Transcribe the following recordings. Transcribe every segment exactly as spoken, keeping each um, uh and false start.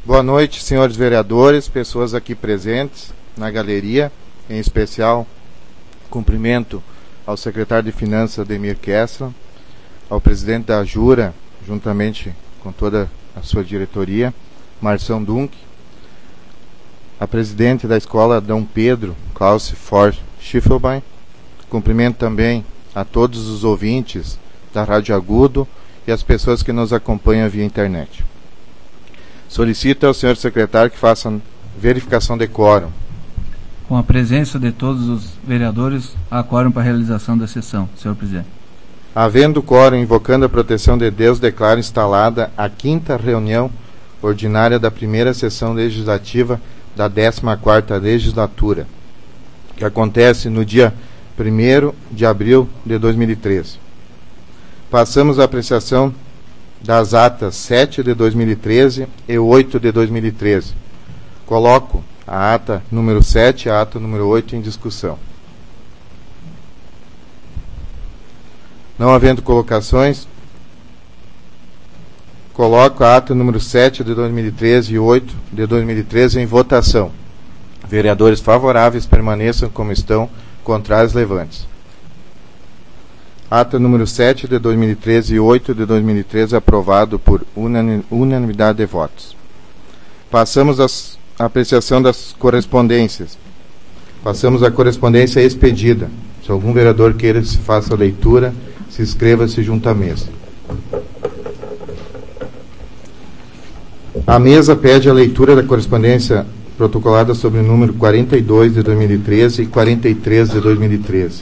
Boa noite, senhores vereadores, pessoas aqui presentes na galeria, em especial cumprimento ao secretário de Finanças, Ademir Kessler, ao presidente da Jura, juntamente com toda a sua diretoria, Marção Dunk, a presidente da escola Dom Pedro, Klaus Ford Schiffelbein. Cumprimento também a todos os ouvintes da Rádio Agudo e as pessoas que nos acompanham via internet. Solicito ao senhor secretário que faça verificação de quórum. Com a presença de todos os vereadores, há quórum para a realização da sessão, senhor presidente. Havendo quórum, invocando a proteção de Deus, declaro instalada a quinta reunião ordinária da primeira sessão legislativa da décima quarta legislatura, que acontece no dia primeiro de abril de dois mil e treze. Passamos à apreciação das atas sete de dois mil e treze e oito de dois mil e treze. Coloco a ata número sete e a ata número oito em discussão. Não havendo colocações, coloco a ata número sete de dois mil e treze e oito de dois mil e treze em votação. Vereadores favoráveis permaneçam como estão, contrários levantes. Ata número sete de dois mil e treze e oito de dois mil e treze aprovado por unanimidade de votos. Passamos à apreciação das correspondências. Passamos à correspondência expedida. Se algum vereador queira que se faça a leitura, se inscreva-se junto à mesa. A mesa pede a leitura da correspondência protocolada sobre o número quarenta e dois de dois mil e treze e quarenta e três de dois mil e treze.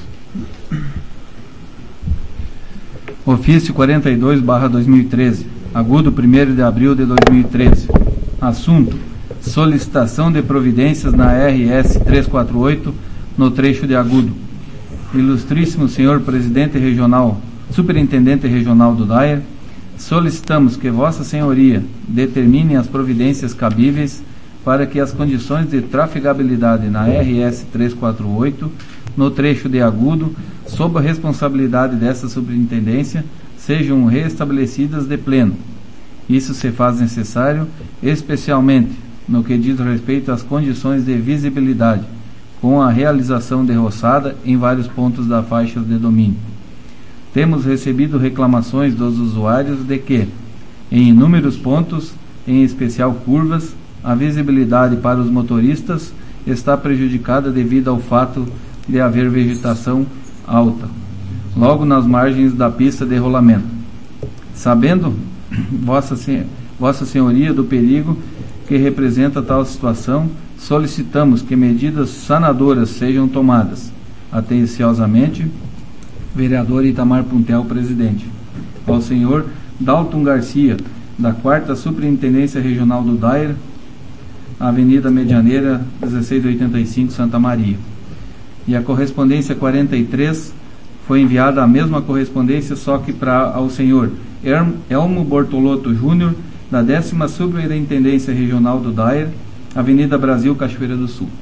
Ofício quarenta e dois barra dois mil e treze, Agudo, primeiro de abril de dois mil e treze. Assunto: solicitação de providências na R S trezentos e quarenta e oito, no trecho de Agudo. Ilustríssimo senhor presidente regional, superintendente regional do D A I R, solicitamos que Vossa Senhoria determine as providências cabíveis para que as condições de trafegabilidade na R S trezentos e quarenta e oito, no trecho de Agudo, sob a responsabilidade dessa superintendência, sejam restabelecidas de pleno. Isso se faz necessário, especialmente no que diz respeito às condições de visibilidade, com a realização de roçada em vários pontos da faixa de domínio. Temos recebido reclamações dos usuários de que, em inúmeros pontos, em especial curvas, a visibilidade para os motoristas está prejudicada devido ao fato de haver vegetação alta, logo nas margens da pista de rolamento. Sabendo Vossa, Sen- Vossa Senhoria do perigo que representa tal situação, solicitamos que medidas sanadoras sejam tomadas. Atenciosamente, vereador Itamar Puntel, presidente. Ao senhor Dalton Garcia, da quarta Superintendência Regional do D A I R, Avenida Medianeira, dezesseis oitenta e cinco, Santa Maria. E a correspondência quarenta e três foi enviada a mesma correspondência, só que para ao senhor Elmo Bortolotto Júnior, da décima Superintendência Regional do D A I R, Avenida Brasil, Cachoeira do Sul.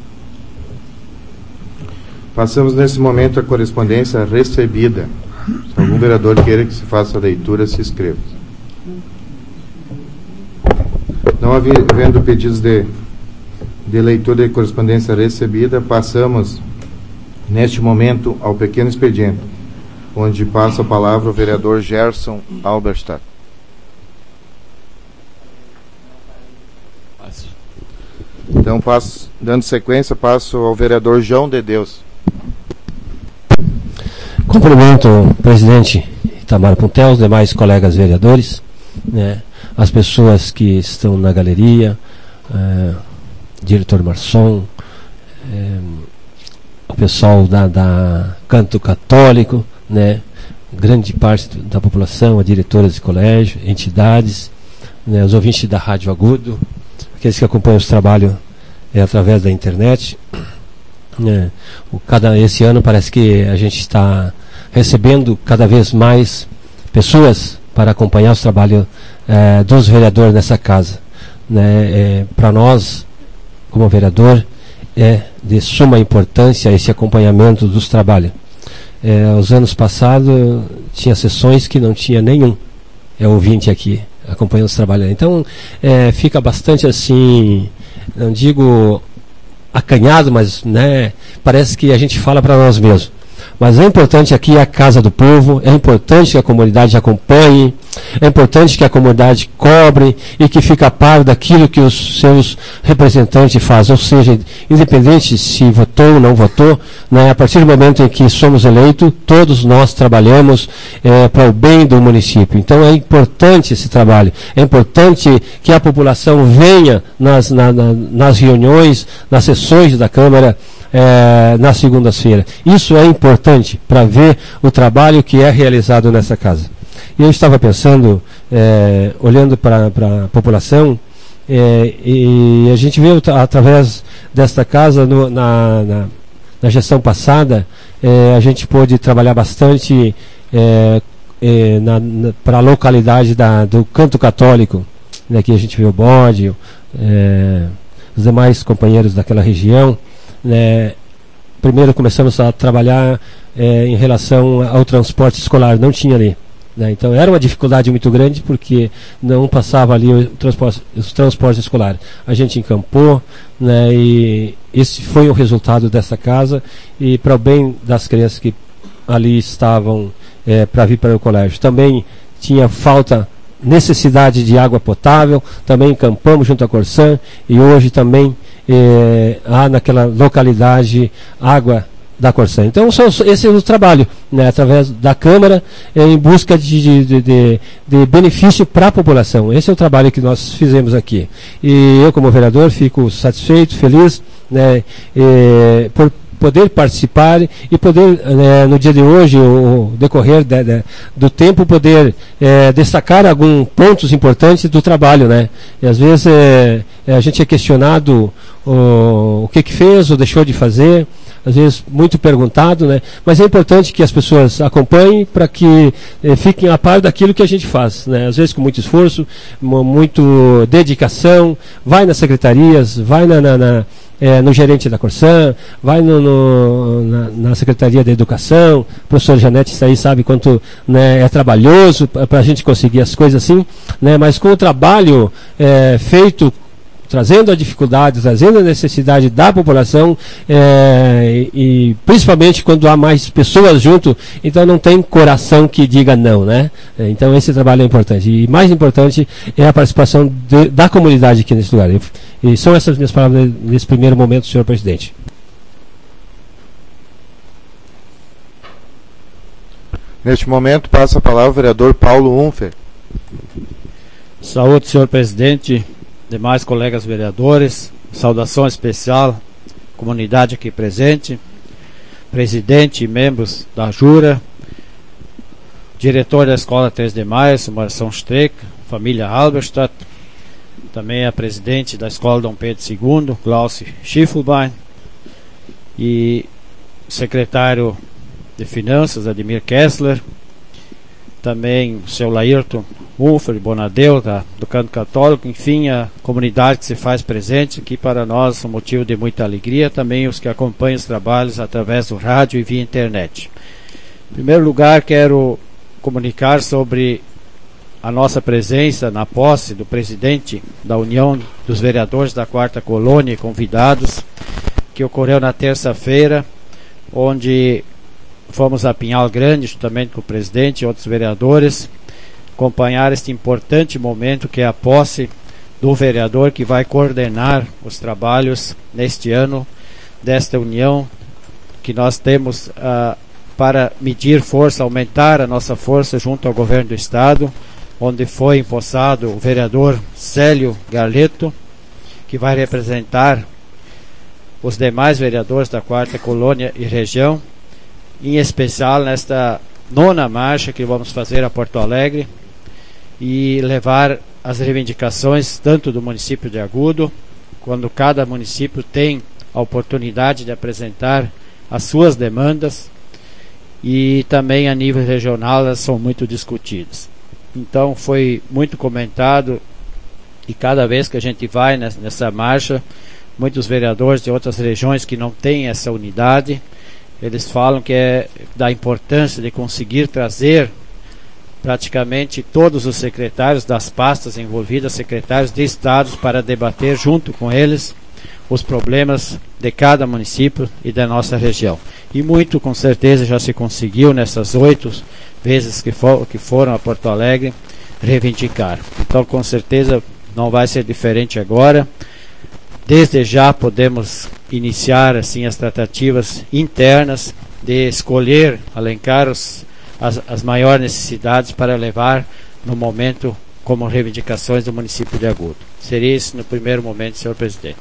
Passamos nesse momento a correspondência recebida. Se algum vereador queira que se faça a leitura, se inscreva. Não havendo pedidos de, de leitura de correspondência recebida, passamos neste momento ao pequeno expediente, onde passa a palavra o vereador Gerson Alberstadt. Então, passo, dando sequência, passo ao vereador João de Deus. Cumprimento o presidente Itamar Puntel, os demais colegas vereadores, né, as pessoas que estão na galeria, eh, diretor Marçom, eh, o pessoal da, da Canto Católico, né, grande parte da população, as diretoras de colégio, entidades, né, os ouvintes da Rádio Agudo, aqueles que acompanham os trabalhos é, através da internet. É, o, cada, esse ano parece que a gente está recebendo cada vez mais pessoas para acompanhar os trabalhos é, dos vereadores nessa casa. Né, é, para nós, como vereador, é de suma importância esse acompanhamento dos trabalhos. É, os anos passados tinha sessões que não tinha nenhum é, ouvinte aqui. acompanhando os trabalhos. Então, é, fica bastante assim, não digo acanhado, mas, né, parece que a gente fala para nós mesmos. Mas é importante aqui a Casa do Povo, é importante que a comunidade acompanhe, é importante que a comunidade cobre e que fique a par daquilo que os seus representantes fazem. Ou seja, independente se votou ou não votou, né, a partir do momento em que somos eleitos, todos nós trabalhamos é, para o bem do município. Então é importante esse trabalho, é importante que a população venha nas, na, na, nas reuniões, nas sessões da Câmara, É, na segunda-feira. Isso é importante para ver o trabalho que é realizado nessa casa. E eu estava pensando, é, olhando para a população, é, e a gente viu através desta casa, no, na, na, na gestão passada, é, a gente pôde trabalhar bastante é, é, para a localidade da, do Canto Católico, né, que a gente viu o bode, é, os demais companheiros daquela região. É, primeiro começamos a trabalhar é, em relação ao transporte escolar, não tinha ali, né? Então era uma dificuldade muito grande porque não passava ali o transporte, os transportes escolares. A gente encampou, né, e esse foi o resultado dessa casa e para o bem das crianças que ali estavam é, para vir para o colégio. Também tinha falta, necessidade de água potável, também encampamos junto à Corsã e hoje também Eh, há naquela localidade água da Corsã. Então só, esse é o trabalho, né, através da Câmara, eh, em busca de, de, de, de benefício para a população. Esse é o trabalho que nós fizemos aqui. E eu, como vereador, fico satisfeito, feliz, né, eh, por poder participar e poder, né, no dia de hoje, o decorrer de, de, do tempo, poder é, destacar alguns pontos importantes do trabalho, né? E às vezes é, a gente é questionado o, o que que fez ou deixou de fazer, às vezes muito perguntado, né? Mas é importante que as pessoas acompanhem para que eh, fiquem a par daquilo que a gente faz, né? Às vezes com muito esforço, muito dedicação, vai nas secretarias, vai na, na, na É, no gerente da Corsã, vai no, no, na, na Secretaria da Educação, o professor Janete está aí, sabe quanto, né, é trabalhoso para a gente conseguir as coisas assim, né, mas com o trabalho é, feito, trazendo a dificuldade, trazendo a necessidade da população, é, e, e principalmente quando há mais pessoas junto, então não tem coração que diga não, né? Então esse trabalho é importante. E mais importante é a participação de, da comunidade aqui nesse lugar. E são essas minhas palavras nesse primeiro momento, senhor presidente. Neste momento passa a palavra o vereador Paulo Unfer. Saúde, senhor presidente, demais colegas vereadores, saudação especial, comunidade aqui presente, presidente e membros da Jura, diretor da Escola três de Maio, Marção Streck, família Halberstadt, também a presidente da Escola Dom Pedro segundo, Glaucio Schiffelbein, e secretário de Finanças, Ademir Kessler, também o seu Laírton Unfer, Bonadeu, da, do Canto Católico, enfim, a comunidade que se faz presente aqui para nós, um motivo de muita alegria, também os que acompanham os trabalhos através do rádio e via internet. Em primeiro lugar, quero comunicar sobre a nossa presença na posse do presidente da União dos Vereadores da Quarta Colônia e convidados, que ocorreu na terça-feira, onde fomos a Pinhal Grande, juntamente com o presidente e outros vereadores, acompanhar este importante momento que é a posse do vereador que vai coordenar os trabalhos neste ano desta união que nós temos uh, para medir força, aumentar a nossa força junto ao governo do estado, onde foi empossado o vereador Célio Garleto, que vai representar os demais vereadores da Quarta Colônia e região, em especial nesta nona marcha que vamos fazer a Porto Alegre e levar as reivindicações tanto do município de Agudo, quando cada município tem a oportunidade de apresentar as suas demandas, e também a nível regional elas são muito discutidas. Então foi muito comentado, e cada vez que a gente vai nessa marcha, muitos vereadores de outras regiões que não têm essa unidade, eles falam que é da importância de conseguir trazer praticamente todos os secretários das pastas envolvidas, secretários de estados, para debater junto com eles os problemas de cada município e da nossa região. E muito, com certeza, já se conseguiu nessas oito vezes que, for, que foram a Porto Alegre reivindicar. Então, com certeza, não vai ser diferente agora. Desde já podemos iniciar assim as tratativas internas de escolher, alencar os, as, as maiores necessidades para levar no momento como reivindicações do município de Agudo. Seria isso no primeiro momento, senhor presidente.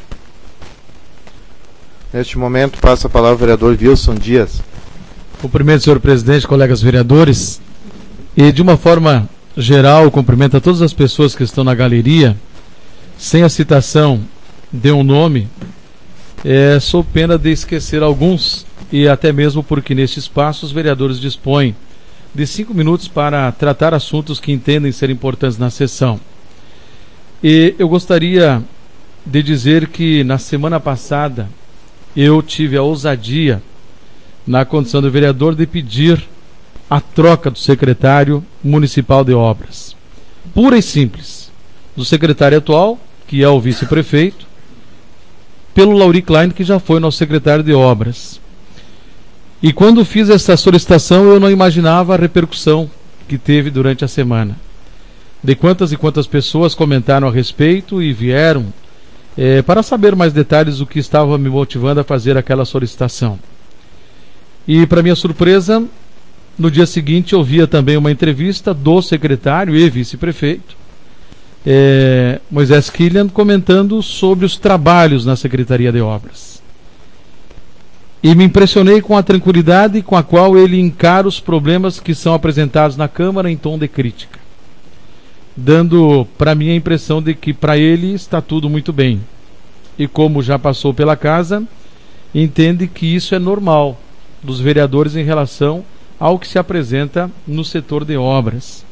Neste momento, passa a palavra ao vereador Wilson Dias. Cumprimento, senhor presidente, colegas vereadores. E, de uma forma geral, cumprimento a todas as pessoas que estão na galeria. Sem a citação de um nome, é, sou pena de esquecer alguns, e até mesmo porque neste espaço os vereadores dispõem de cinco minutos para tratar assuntos que entendem ser importantes na sessão. E eu gostaria de dizer que na semana passada eu tive a ousadia, na condição de vereador, de pedir a troca do secretário municipal de obras. Pura e simples. Do secretário atual, que é o vice-prefeito, pelo Lauri Klein, que já foi nosso secretário de obras. E quando fiz essa solicitação, eu não imaginava a repercussão que teve durante a semana. De quantas e quantas pessoas comentaram a respeito e vieram é, para saber mais detalhes do que estava me motivando a fazer aquela solicitação. E, para minha surpresa, no dia seguinte eu via também uma entrevista do secretário e vice-prefeito, É, Moisés Killian, comentando sobre os trabalhos na Secretaria de Obras. E me impressionei com a tranquilidade com a qual ele encara os problemas que são apresentados na Câmara em tom de crítica, dando para mim a impressão de que para ele está tudo muito bem. E como já passou pela casa, entende que isso é normal dos vereadores em relação ao que se apresenta no setor de obras.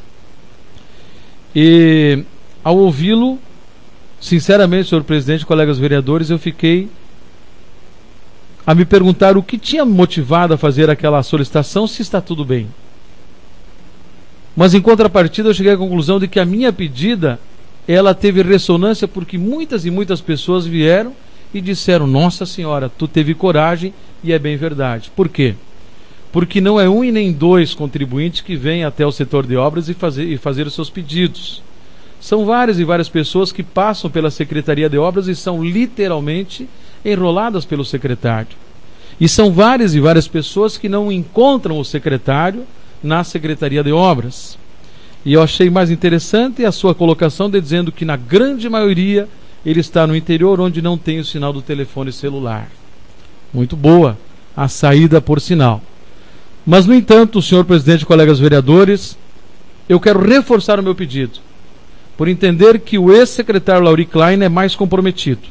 E ao ouvi-lo, sinceramente, senhor presidente, colegas vereadores, eu fiquei a me perguntar o que tinha motivado a fazer aquela solicitação, se está tudo bem. Mas em contrapartida eu cheguei à conclusão de que a minha pedida, ela teve ressonância, porque muitas e muitas pessoas vieram e disseram: nossa senhora, tu teve coragem, e é bem verdade. Por quê? Porque não é um e nem dois contribuintes que vêm até o setor de obras e fazer, e fazer os seus pedidos. São várias e várias pessoas que passam pela Secretaria de Obras e são literalmente enroladas pelo secretário. E são várias e várias pessoas que não encontram o secretário na Secretaria de Obras. E eu achei mais interessante a sua colocação de dizendo que na grande maioria ele está no interior, onde não tem o sinal do telefone celular. Muito boa a saída por sinal. Mas, no entanto, senhor presidente e colegas vereadores, eu quero reforçar o meu pedido, por entender que o ex-secretário Lauri Klein é mais comprometido.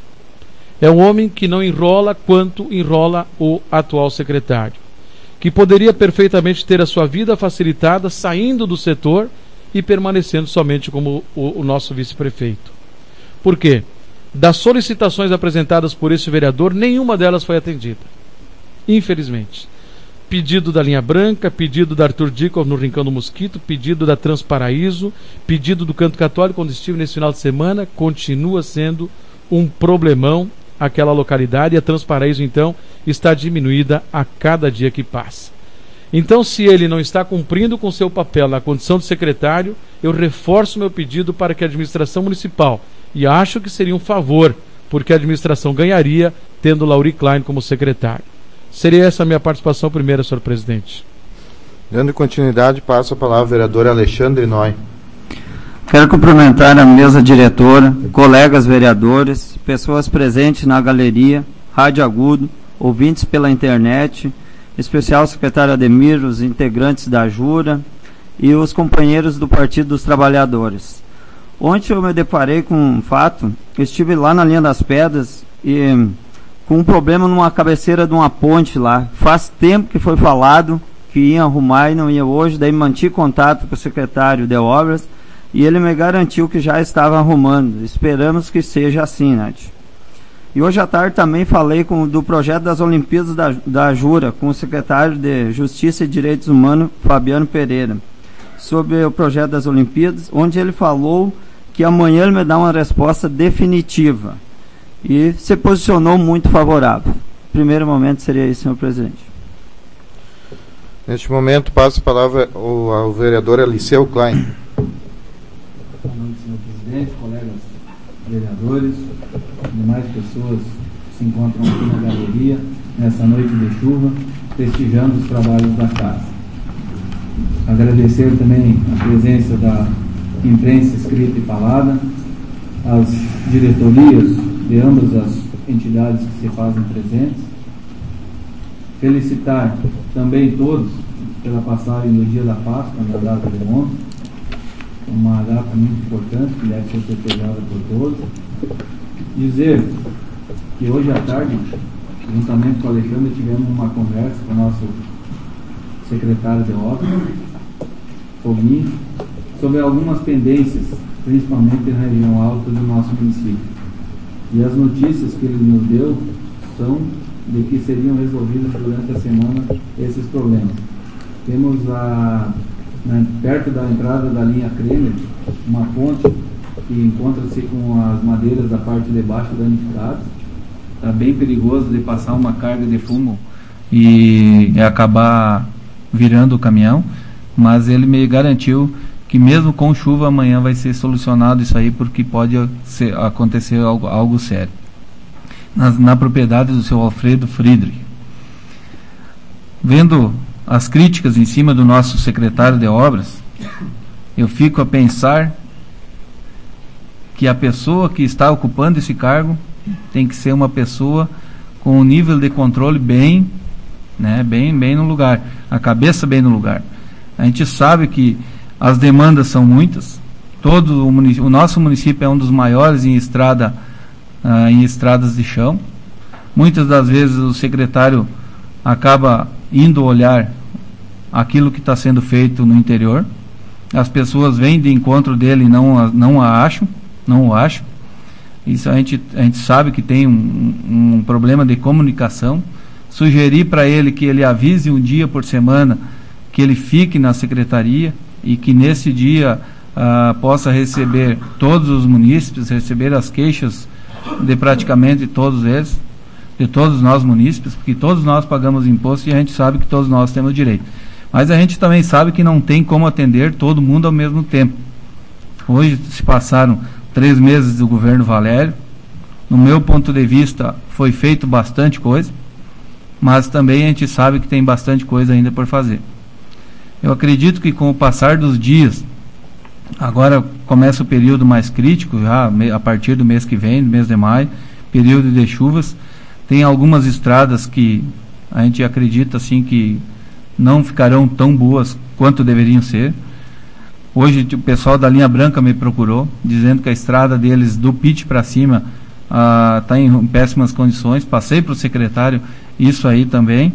É um homem que não enrola quanto enrola o atual secretário, que poderia perfeitamente ter a sua vida facilitada saindo do setor e permanecendo somente como o, o nosso vice-prefeito. Por quê? Das solicitações apresentadas por esse vereador, nenhuma delas foi atendida, infelizmente. Pedido da Linha Branca, pedido da Arthur Dikov no Rincão do Mosquito, pedido da Transparaíso, pedido do Canto Católico, onde estive nesse final de semana, continua sendo um problemão aquela localidade, e a Transparaíso, então, está diminuída a cada dia que passa. Então, se ele não está cumprindo com seu papel na condição de secretário, eu reforço meu pedido para que a administração municipal, e acho que seria um favor, porque a administração ganharia tendo Lauri Klein como secretário. Seria essa a minha participação primeira, senhor presidente. Dando continuidade, passo a palavra ao vereador Alexandre Noy. Quero cumprimentar a mesa diretora, colegas vereadores, pessoas presentes na galeria, Rádio Agudo, ouvintes pela internet, especial secretário Ademir, os integrantes da Jura e os companheiros do Partido dos Trabalhadores. Ontem eu me deparei com um fato, eu estive lá na Linha das Pedras e com um problema numa cabeceira de uma ponte lá. Faz tempo que foi falado que ia arrumar e não ia hoje, daí mantive contato com o secretário de obras e ele me garantiu que já estava arrumando. Esperamos que seja assim, Nath. E hoje à tarde também falei com, do projeto das Olimpíadas da, da Jura, com o secretário de Justiça e Direitos Humanos, Fabiano Pereira. sobre o projeto das Olimpíadas, onde ele falou que amanhã ele me dá uma resposta definitiva e se posicionou muito favorável. Primeiro momento seria isso, senhor presidente. Neste momento, passo a palavra ao, ao vereador Eliseu Klein. Boa noite, senhor presidente, colegas vereadores, demais pessoas que se encontram aqui na galeria, nessa noite de chuva, prestigiando os trabalhos da casa. Agradecer também a presença da imprensa escrita e falada, as diretorias de ambas as entidades que se fazem presentes. Felicitar também todos pela passagem do dia da Páscoa, na data de ontem, uma data muito importante que deve ser festejada por todos. Dizer que hoje à tarde, juntamente com o Alexandre, tivemos uma conversa com o nosso secretário de obras, Foguinho, sobre algumas pendências, principalmente na região alta do nosso município. E as notícias que ele nos deu são de que seriam resolvidos durante a semana esses problemas. Temos a, na, perto da entrada da linha Kremer, uma ponte que encontra-se com as madeiras da parte de baixo danificadas. Está bem perigoso de passar uma carga de fumo e acabar virando o caminhão, mas ele me garantiu que mesmo com chuva amanhã vai ser solucionado isso aí, porque pode ser, acontecer algo, algo sério. Na, na propriedade do seu Alfredo Friedrich. Vendo as críticas em cima do nosso secretário de obras, eu fico a pensar que a pessoa que está ocupando esse cargo tem que ser uma pessoa com um nível de controle bem, né, bem, bem no lugar, a cabeça bem no lugar. A gente sabe que as demandas são muitas. Todo o, município, o nosso município é um dos maiores em estrada, uh, em estradas de chão. Muitas das vezes o secretário acaba indo olhar aquilo que está sendo feito no interior. As pessoas vêm de encontro dele e não, não a acham, não o acham. Isso a gente, a gente sabe que tem um, um problema de comunicação. Sugerir para ele que ele avise um dia por semana que ele fique na secretaria e que nesse dia uh, possa receber todos os munícipes, receber as queixas de praticamente todos eles, de todos nós munícipes, porque todos nós pagamos imposto e a gente sabe que todos nós temos direito. Mas a gente também sabe que não tem como atender todo mundo ao mesmo tempo. Hoje se passaram três meses do governo Valério. No meu ponto de vista, foi feito bastante coisa, mas também a gente sabe que tem bastante coisa ainda por fazer. Eu acredito que com o passar dos dias, agora começa o período mais crítico, já a partir do mês que vem, do mês de maio, período de chuvas, tem algumas estradas que a gente acredita assim que não ficarão tão boas quanto deveriam ser. Hoje o pessoal da linha branca me procurou, dizendo que a estrada deles do Pit para cima está ah, em péssimas condições. Passei para o secretário isso aí também.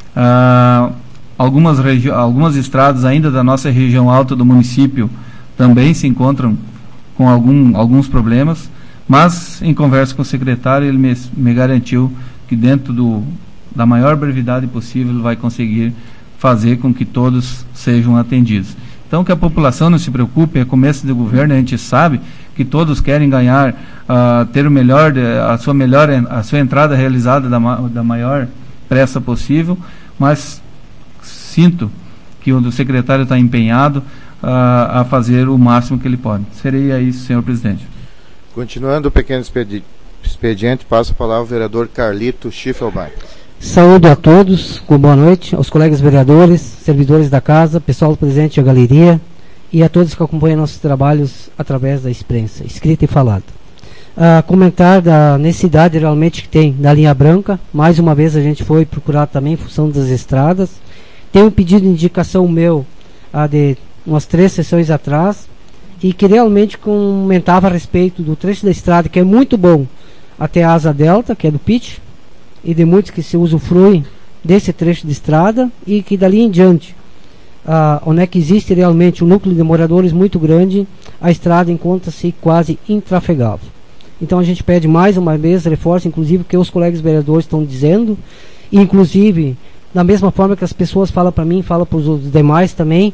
Ah, algumas, regi- algumas estradas ainda da nossa região alta do município também se encontram com algum, alguns problemas, mas em conversa com o secretário ele me, me garantiu que dentro do, da maior brevidade possível ele vai conseguir fazer com que todos sejam atendidos. Então, que a população não se preocupe, é começo de governo, a gente sabe que todos querem ganhar, uh, ter o melhor, a sua melhor, a sua entrada realizada da, da maior pressa possível, mas sinto que o secretário está empenhado uh, a fazer o máximo que ele pode. Seria isso, senhor presidente. Continuando o pequeno expedi- expediente, passo a palavra ao vereador Carlito Schiffelbein. Saúde a todos, com boa noite, aos colegas vereadores, servidores da casa, pessoal presente da galeria e a todos que acompanham nossos trabalhos através da imprensa, escrita e falada. Uh, comentar da necessidade realmente que tem da linha branca. Mais uma vez a gente foi procurar também em função das estradas. Tem um pedido de indicação meu uh, de umas três sessões atrás e que realmente comentava a respeito do trecho da estrada que é muito bom até a Asa Delta, que é do Pitch, e de muitos que se usufruem desse trecho de estrada e que dali em diante, ah, onde é que existe realmente um núcleo de moradores muito grande, a estrada encontra-se quase intrafegável. Então a gente pede mais uma vez, reforço inclusive o que os colegas vereadores estão dizendo, e inclusive da mesma forma que as pessoas falam para mim, falam para os demais também,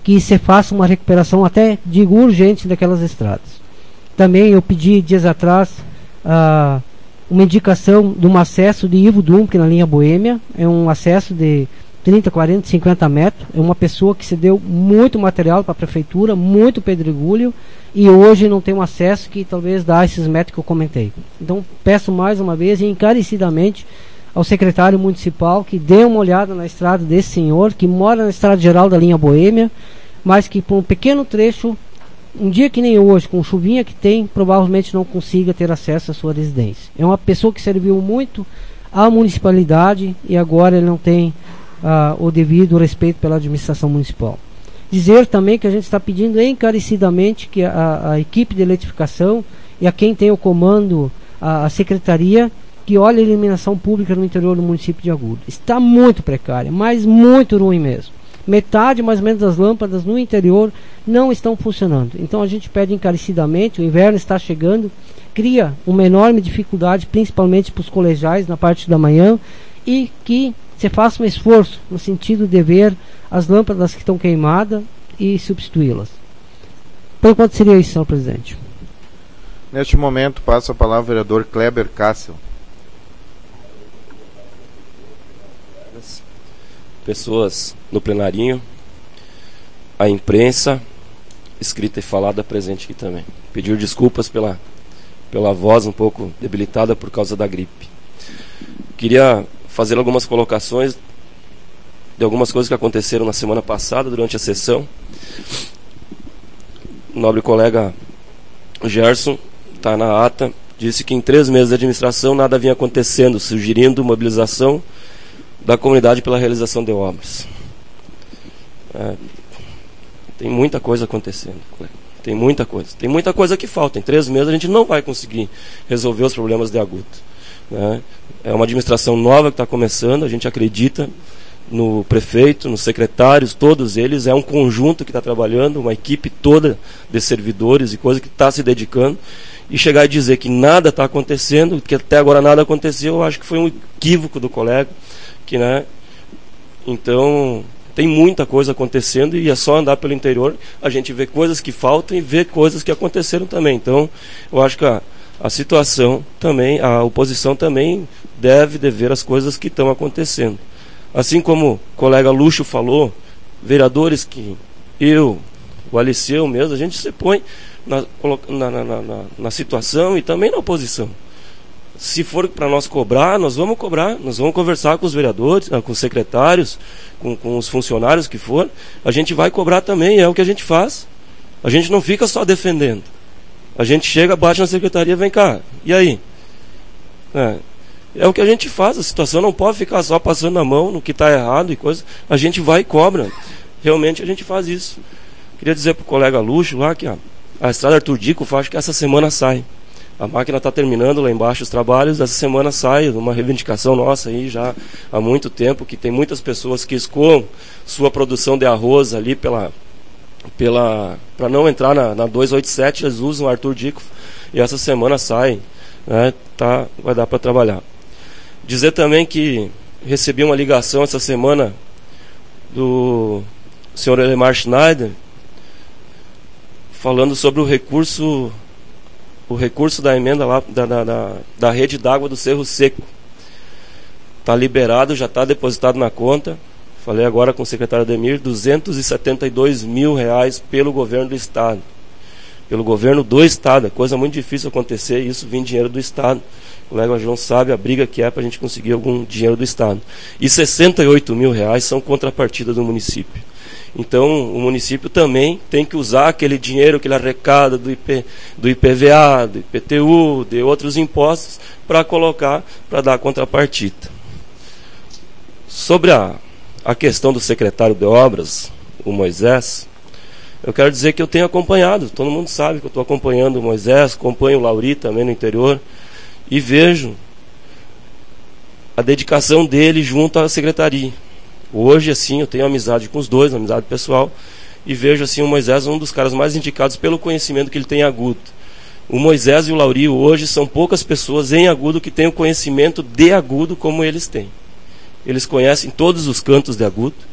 que se faça uma recuperação até, digo, urgente daquelas estradas. Também eu pedi dias atrás uh, uma indicação de um acesso de Ivo Dump na linha Boêmia. É um acesso de trinta, quarenta, cinquenta metros. É uma pessoa que cedeu muito material para a prefeitura, muito pedregulho, e hoje não tem um acesso que talvez dá esses metros que eu comentei. Então peço mais uma vez e encarecidamente ao secretário municipal que dê uma olhada na estrada desse senhor, que mora na estrada geral da linha Boêmia, mas que por um pequeno trecho, um dia que nem hoje, com chuvinha que tem, provavelmente não consiga ter acesso à sua residência. É uma pessoa que serviu muito à municipalidade e agora ele não tem uh, o devido respeito pela administração municipal. Dizer também que a gente está pedindo encarecidamente que a, a equipe de eletrificação e a quem tem o comando, a, a secretaria, que olhe a iluminação pública no interior do município de Agudo. Está muito precária, mas muito ruim mesmo. Metade mais ou menos das lâmpadas no interior não estão funcionando. Então a gente pede encarecidamente, o inverno está chegando, cria uma enorme dificuldade, principalmente para os colegiais na parte da manhã, e que se faça um esforço no sentido de ver as lâmpadas que estão queimadas e substituí-las. Por enquanto seria isso, senhor presidente. Neste momento passa a palavra ao vereador Kleber Kassel. Pessoas no plenarinho, a imprensa, escrita e falada presente aqui também. Pedir desculpas pela, pela voz um pouco debilitada por causa da gripe. Queria fazer algumas colocações de algumas coisas que aconteceram na semana passada, durante a sessão. O nobre colega Gerson, está na ata, disse que em três meses de administração nada vinha acontecendo, sugerindo mobilização da comunidade pela realização de obras. É, tem muita coisa acontecendo, tem muita coisa, tem muita coisa que falta. Em três meses a gente não vai conseguir resolver os problemas de Agudo, né? É uma administração nova que está começando, a gente acredita no prefeito, nos secretários, todos eles, é um conjunto que está trabalhando, uma equipe toda de servidores e coisa que está se dedicando, e chegar e dizer que nada está acontecendo, que até agora nada aconteceu, eu acho que foi um equívoco do colega, que, né, então tem muita coisa acontecendo e é só andar pelo interior, a gente vê coisas que faltam e vê coisas que aconteceram também. Então eu acho que a, a situação também, a oposição também deve dever as coisas que estão acontecendo. Assim como o colega Luxo falou, vereadores que eu, o Aliceu mesmo, a gente se põe na, na, na, na, na situação e também na oposição. Se for para nós cobrar, nós vamos cobrar, nós vamos conversar com os vereadores, com os secretários, com, com os funcionários que for, a gente vai cobrar também, é o que a gente faz. A gente não fica só defendendo. A gente chega, bate na secretaria, vem cá, e aí? É, é o que a gente faz, a situação não pode ficar só passando a mão no que está errado e coisa, a gente vai e cobra. Realmente a gente faz isso. Queria dizer para o colega Luxo lá que a, a estrada Arthur Dico, acho que essa semana sai. A máquina está terminando lá embaixo os trabalhos, essa semana sai uma reivindicação nossa aí já há muito tempo, que tem muitas pessoas que escoam sua produção de arroz ali pela, pela, para não entrar na, na duzentos e oitenta e sete, eles usam Arthur Dico e essa semana sai, né, tá, vai dar para trabalhar. Dizer também que recebi uma ligação essa semana do senhor Elemar Schneider falando sobre o recurso o recurso da emenda lá da, da, da, da rede d'água do Cerro Seco. Está liberado, já está depositado na conta. Falei agora com o secretário Ademir, duzentos e setenta e dois mil reais pelo governo do Estado. Pelo governo do Estado. É coisa muito difícil acontecer, isso vem dinheiro do Estado. O colega João sabe a briga que é para a gente conseguir algum dinheiro do Estado. E sessenta e oito mil reais são contrapartida do município. Então, o município também tem que usar aquele dinheiro que ele arrecada do, I P, do I P V A, do I P T U, de outros impostos, para colocar, para dar contrapartida. Sobre a, a questão do secretário de obras, o Moisés, eu quero dizer que eu tenho acompanhado, todo mundo sabe que eu estou acompanhando o Moisés, acompanho o Lauri também no interior, e vejo a dedicação dele junto à secretaria. Hoje, assim, eu tenho amizade com os dois, amizade pessoal, e vejo, assim, o Moisés um dos caras mais indicados pelo conhecimento que ele tem em Agudo. O Moisés e o Lauri hoje são poucas pessoas em Agudo que têm o conhecimento de Agudo como eles têm. Eles conhecem todos os cantos de Agudo,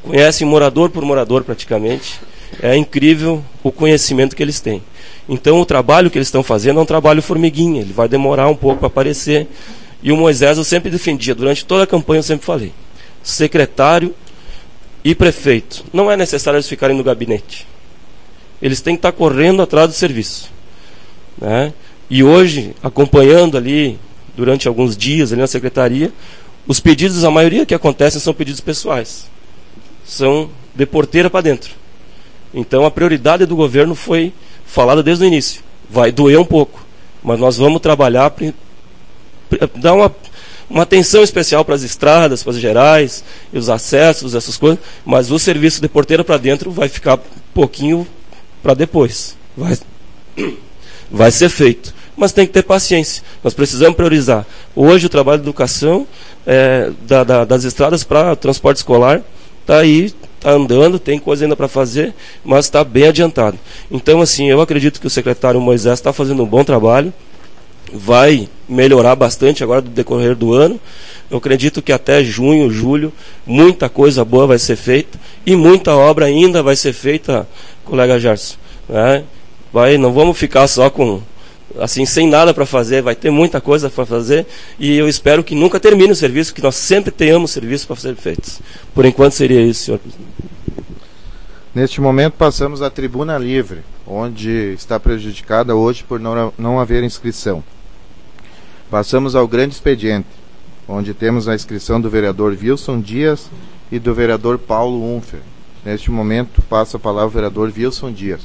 conhecem morador por morador praticamente. É incrível o conhecimento que eles têm. Então o trabalho que eles estão fazendo é um trabalho formiguinha, ele vai demorar um pouco para aparecer. E o Moisés eu sempre defendia, durante toda a campanha eu sempre falei, secretário e prefeito, não é necessário eles ficarem no gabinete. Eles têm que estar correndo atrás do serviço, né? E hoje, acompanhando ali, durante alguns dias ali na secretaria, os pedidos, a maioria que acontecem são pedidos pessoais. São de porteira para dentro. Então a prioridade do governo foi falada desde o início. Vai doer um pouco, mas nós vamos trabalhar, dar uma, uma atenção especial para as estradas, para as gerais, e os acessos, essas coisas, mas o serviço de porteira para dentro vai ficar um pouquinho para depois. Vai, vai ser feito. Mas tem que ter paciência. Nós precisamos priorizar. Hoje o trabalho de educação é, da, da, das estradas para transporte escolar está aí, está andando, tem coisa ainda para fazer, mas está bem adiantado. Então, assim, eu acredito que o secretário Moisés está fazendo um bom trabalho, vai melhorar bastante agora do decorrer do ano. Eu acredito que até junho, julho, muita coisa boa vai ser feita e muita obra ainda vai ser feita, colega Gerson, né? Vai, não vamos ficar só com assim, sem nada para fazer, vai ter muita coisa para fazer e eu espero que nunca termine o serviço, que nós sempre tenhamos serviço para ser feitos. Por enquanto seria isso, senhor presidente. Neste momento passamos à tribuna livre, onde está prejudicada hoje por não, não haver inscrição. Passamos ao grande expediente, onde temos a inscrição do vereador Wilson Dias e do vereador Paulo Unfer. Neste momento passa a palavra o vereador Wilson Dias.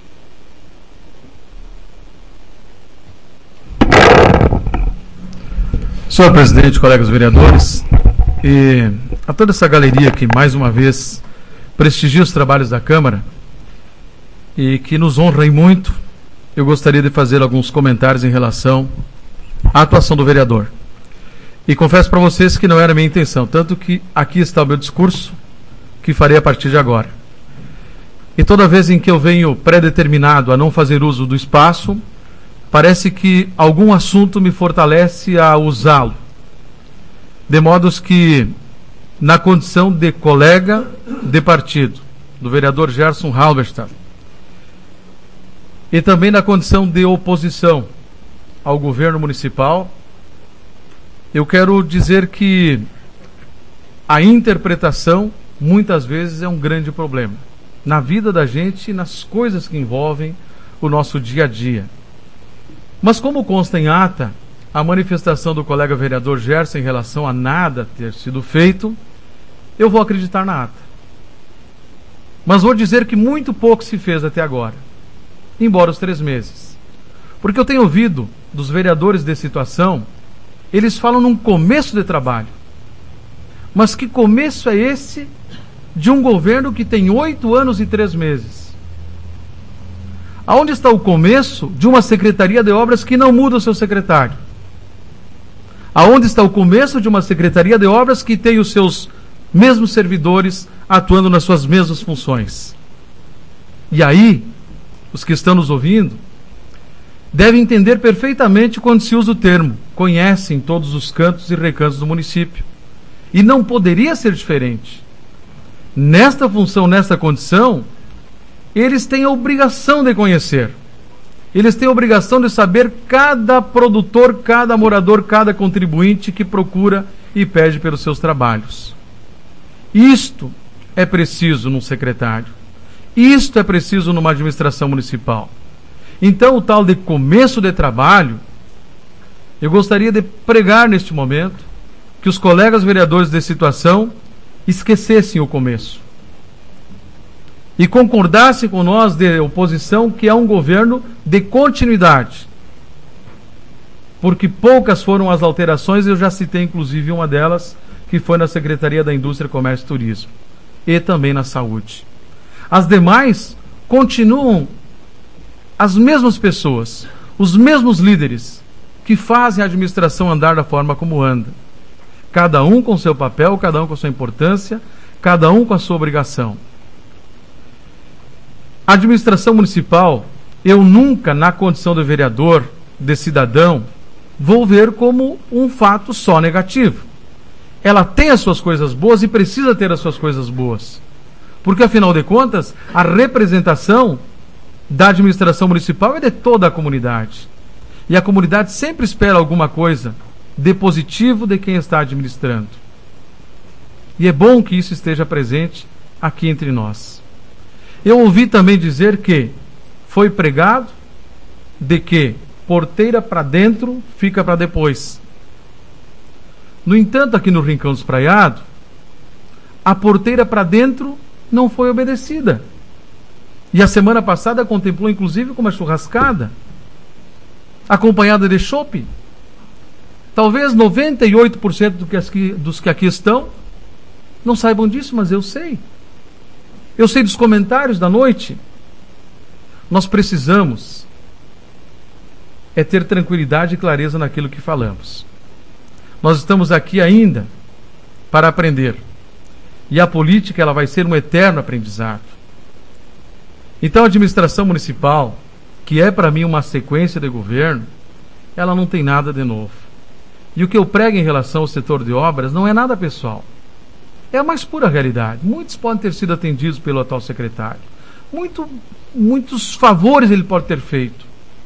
Senhor presidente, colegas vereadores, e a toda essa galeria que mais uma vez prestigia os trabalhos da Câmara e que nos honra e muito, eu gostaria de fazer alguns comentários em relação à atuação do vereador. E confesso para vocês que não era a minha intenção, tanto que aqui está o meu discurso, que farei a partir de agora. E toda vez em que eu venho pré-determinado a não fazer uso do espaço, parece que algum assunto me fortalece a usá-lo. De modos que, na condição de colega de partido, do vereador Gerson Halberstadt, e também na condição de oposição ao governo municipal, eu quero dizer que a interpretação, muitas vezes, é um grande problema na vida da gente e nas coisas que envolvem o nosso dia a dia. Mas como consta em ata a manifestação do colega vereador Gerson em relação a nada ter sido feito, eu vou acreditar na ata. Mas vou dizer que muito pouco se fez até agora, embora os três meses. Porque eu tenho ouvido dos vereadores de situação, eles falam num começo de trabalho. Mas que começo é esse de um governo que tem oito anos e três meses? Aonde está o começo de uma secretaria de obras que não muda o seu secretário? Aonde está o começo de uma secretaria de obras que tem os seus mesmos servidores atuando nas suas mesmas funções? E aí, os que estão nos ouvindo devem entender perfeitamente quando se usa o termo, conhecem todos os cantos e recantos do município. E não poderia ser diferente. Nesta função, nesta condição, eles têm a obrigação de conhecer. Eles têm a obrigação de saber cada produtor, cada morador, cada contribuinte que procura e pede pelos seus trabalhos. Isto é preciso num secretário. Isto é preciso numa administração municipal. Então, o tal de começo de trabalho, eu gostaria de pregar neste momento que os colegas vereadores de situação esquecessem o começo e concordassem com nós de oposição que é um governo de continuidade. Porque poucas foram as alterações, eu já citei inclusive uma delas, que foi na Secretaria da Indústria, Comércio e Turismo, e também na Saúde. As demais continuam as mesmas pessoas, os mesmos líderes, que fazem a administração andar da forma como anda. Cada um com seu papel, cada um com sua importância, cada um com a sua obrigação. A administração municipal, eu nunca, na condição de vereador, de cidadão, vou ver como um fato só negativo. Ela tem as suas coisas boas e precisa ter as suas coisas boas. Porque, afinal de contas, a representação da administração municipal é de toda a comunidade. E a comunidade sempre espera alguma coisa de positivo de quem está administrando. E é bom que isso esteja presente aqui entre nós. Eu ouvi também dizer que foi pregado de que porteira para dentro fica para depois. No entanto, aqui no Rincão do Espraiado, a porteira para dentro não foi obedecida. E a semana passada contemplou inclusive com uma churrascada, acompanhada de chope. Talvez noventa e oito por cento do que aqui, dos que aqui estão não saibam disso, mas eu sei. Eu sei dos comentários da noite. Nós precisamos é ter tranquilidade e clareza naquilo que falamos. Nós estamos aqui ainda para aprender. E a política, ela vai ser um eterno aprendizado. Então a administração municipal, que é para mim uma sequência de governo, ela não tem nada de novo. E o que eu prego em relação ao setor de obras não é nada pessoal. É a mais pura realidade. Muitos podem ter sido atendidos pelo atual secretário. Muito, muitos favores ele pode ter feito.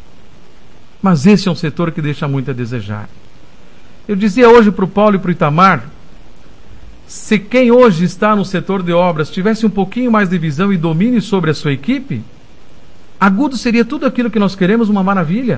Mas esse é um setor que deixa muito a desejar. Eu dizia hoje para o Paulo e para o Itamar, se quem hoje está no setor de obras tivesse um pouquinho mais de visão e domínio sobre a sua equipe, Agudo seria tudo aquilo que nós queremos, uma maravilha.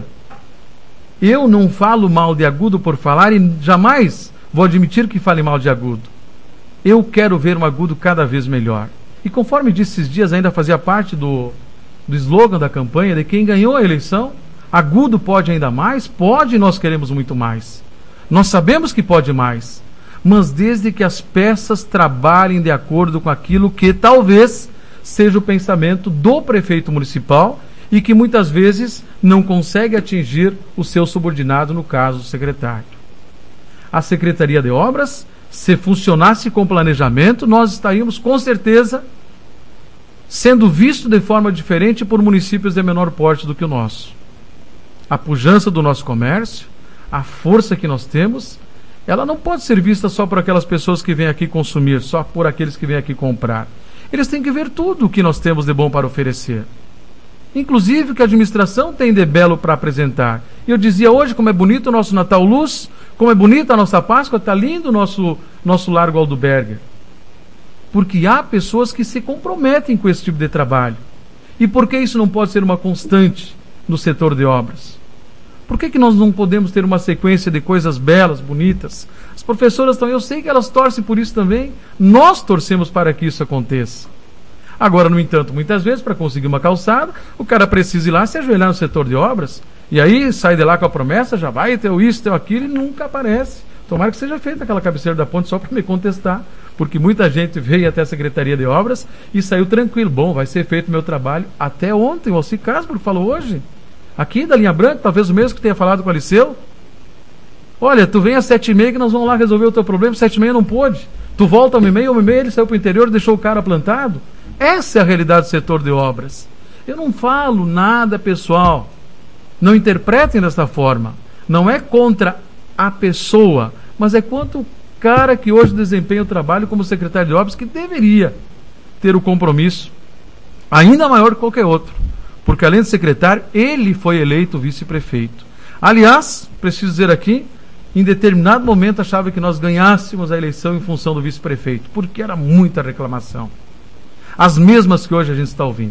Eu não falo mal de Agudo por falar e jamais vou admitir que fale mal de Agudo. Eu quero ver um Agudo cada vez melhor. E conforme disse esses dias, ainda fazia parte do, do slogan da campanha de quem ganhou a eleição, Agudo pode ainda mais? Pode, nós queremos muito mais. Nós sabemos que pode mais, mas desde que as peças trabalhem de acordo com aquilo que talvez seja o pensamento do prefeito municipal e que muitas vezes não consegue atingir o seu subordinado, no caso, o secretário. A Secretaria de Obras, se funcionasse com planejamento, nós estaríamos com certeza sendo visto de forma diferente por municípios de menor porte do que o nosso. A pujança do nosso comércio, a força que nós temos, ela não pode ser vista só por aquelas pessoas que vêm aqui consumir, só por aqueles que vêm aqui comprar. Eles têm que ver tudo o que nós temos de bom para oferecer. Inclusive o que a administração tem de belo para apresentar. E eu dizia hoje como é bonito o nosso Natal Luz, como é bonita a nossa Páscoa, está lindo o nosso, nosso Largo Aldoberger. Porque há pessoas que se comprometem com esse tipo de trabalho. E por que isso não pode ser uma constante no setor de obras? Por que que nós não podemos ter uma sequência de coisas belas, bonitas? As professoras também, eu sei que elas torcem por isso também. Nós torcemos para que isso aconteça. Agora, no entanto, muitas vezes, para conseguir uma calçada, o cara precisa ir lá se ajoelhar no setor de obras, e aí sai de lá com a promessa, já vai ter isso, ter aquilo, e nunca aparece. Tomara que seja feita aquela cabeceira da ponte só para me contestar, porque muita gente veio até a Secretaria de Obras e saiu tranquilo. Bom, vai ser feito o meu trabalho. Até ontem, o Alci Casburg falou hoje, aqui da linha branca, talvez o mesmo que tenha falado com o Aliceu. Olha, tu vem às sete e meia que nós vamos lá resolver o teu problema, sete e meia não pôde. Tu volta ao meio e meia, ao meio e meia ele saiu para o interior e deixou o cara plantado. Essa é a realidade do setor de obras. Eu não falo nada pessoal. Não interpretem dessa forma. Não é contra a pessoa, mas é contra o cara que hoje desempenha o trabalho como secretário de obras, que deveria ter o compromisso ainda maior que qualquer outro. Porque além de secretário, ele foi eleito vice-prefeito. Aliás, preciso dizer aqui, em determinado momento achava que nós ganhássemos a eleição em função do vice-prefeito, porque era muita reclamação. As mesmas que hoje a gente está ouvindo.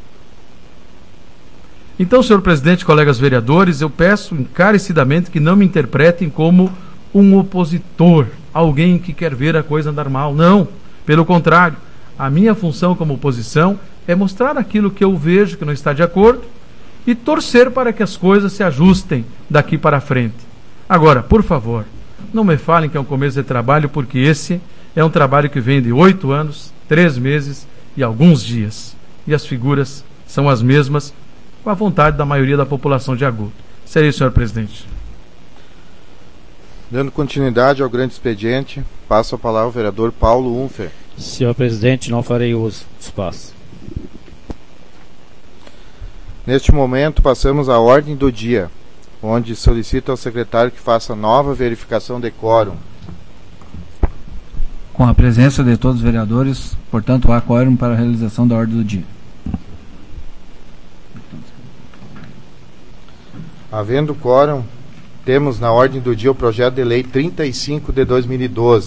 Então, senhor presidente, colegas vereadores, eu peço encarecidamente que não me interpretem como um opositor, alguém que quer ver a coisa andar mal. Não, pelo contrário, a minha função como oposição é mostrar aquilo que eu vejo que não está de acordo e torcer para que as coisas se ajustem daqui para frente. Agora, por favor, não me falem que é um começo de trabalho, porque esse é um trabalho que vem de oito anos, três meses e alguns dias. E as figuras são as mesmas, com a vontade da maioria da população de Agudo. Isso aí, senhor presidente. Dando continuidade ao grande expediente, passo a palavra ao vereador Paulo Unfer. Senhor presidente, não farei uso do espaço. Neste momento, passamos à ordem do dia, onde solicito ao secretário que faça nova verificação de quórum. Com a presença de todos os vereadores, Portanto, há quórum para a realização da ordem do dia. Havendo quórum, temos na ordem do dia o projeto de lei trinta e cinco de dois mil e doze.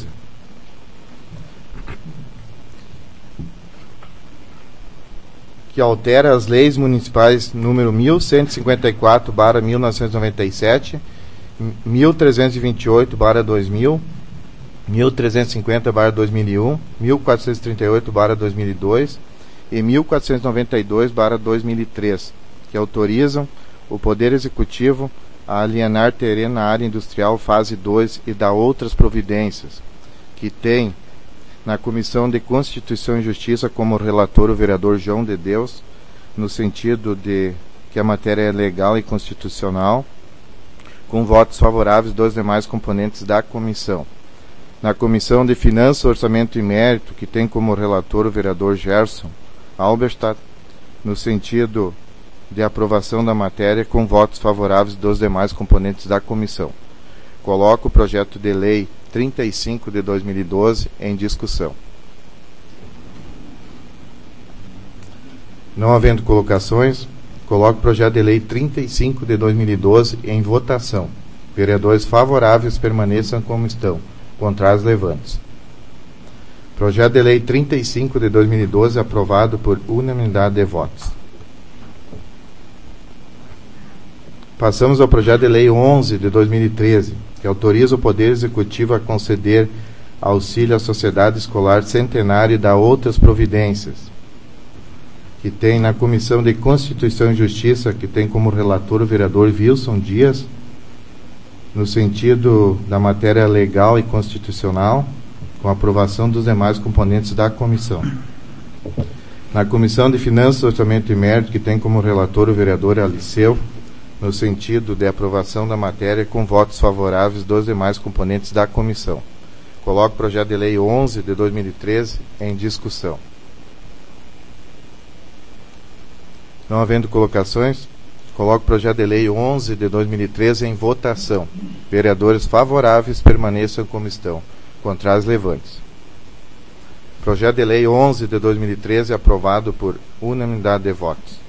Que altera as leis municipais número mil cento e cinquenta e quatro barra mil novecentos e noventa e sete, mil trezentos e vinte e oito barra dois mil, mil trezentos e cinquenta barra dois mil e um, mil quatrocentos e trinta e oito barra dois mil e dois e mil quatrocentos e noventa e dois barra dois mil e três, que autorizam o Poder Executivo a alienar terreno na área industrial fase dois e da outras providências, que tem na Comissão de Constituição e Justiça como relator o vereador João de Deus, no sentido de que a matéria é legal e constitucional, com votos favoráveis dos demais componentes da comissão. Na Comissão de Finanças, Orçamento e Mérito, que tem como relator o vereador Gerson Alberstadt, no sentido de aprovação da matéria, com votos favoráveis dos demais componentes da comissão. Coloco o projeto de lei trinta e cinco de dois mil e doze em discussão. Não havendo colocações, coloco o projeto de lei trinta e cinco de dois mil e doze em votação. Vereadores favoráveis permaneçam como estão. Contrários, levante-se. Projeto de lei trinta e cinco de dois mil e doze aprovado por unanimidade de votos. Passamos ao projeto de lei onze de dois mil e treze, que autoriza o Poder Executivo a conceder auxílio à Sociedade Escolar Centenário e da outras providências, que tem na Comissão de Constituição e Justiça, que tem como relator o vereador Wilson Dias, no sentido da matéria legal e constitucional, com aprovação dos demais componentes da comissão. Na Comissão de Finanças, Orçamento e Mérito, que tem como relator o vereador Aliceu, no sentido de aprovação da matéria, com votos favoráveis dos demais componentes da comissão. Coloco o projeto de lei onze de dois mil e treze em discussão. Não havendo colocações, coloco o projeto de lei onze de dois mil e treze em votação. Vereadores favoráveis permaneçam como estão. Contrários, levante-se. Projeto de lei onze de dois mil e treze aprovado por unanimidade de votos.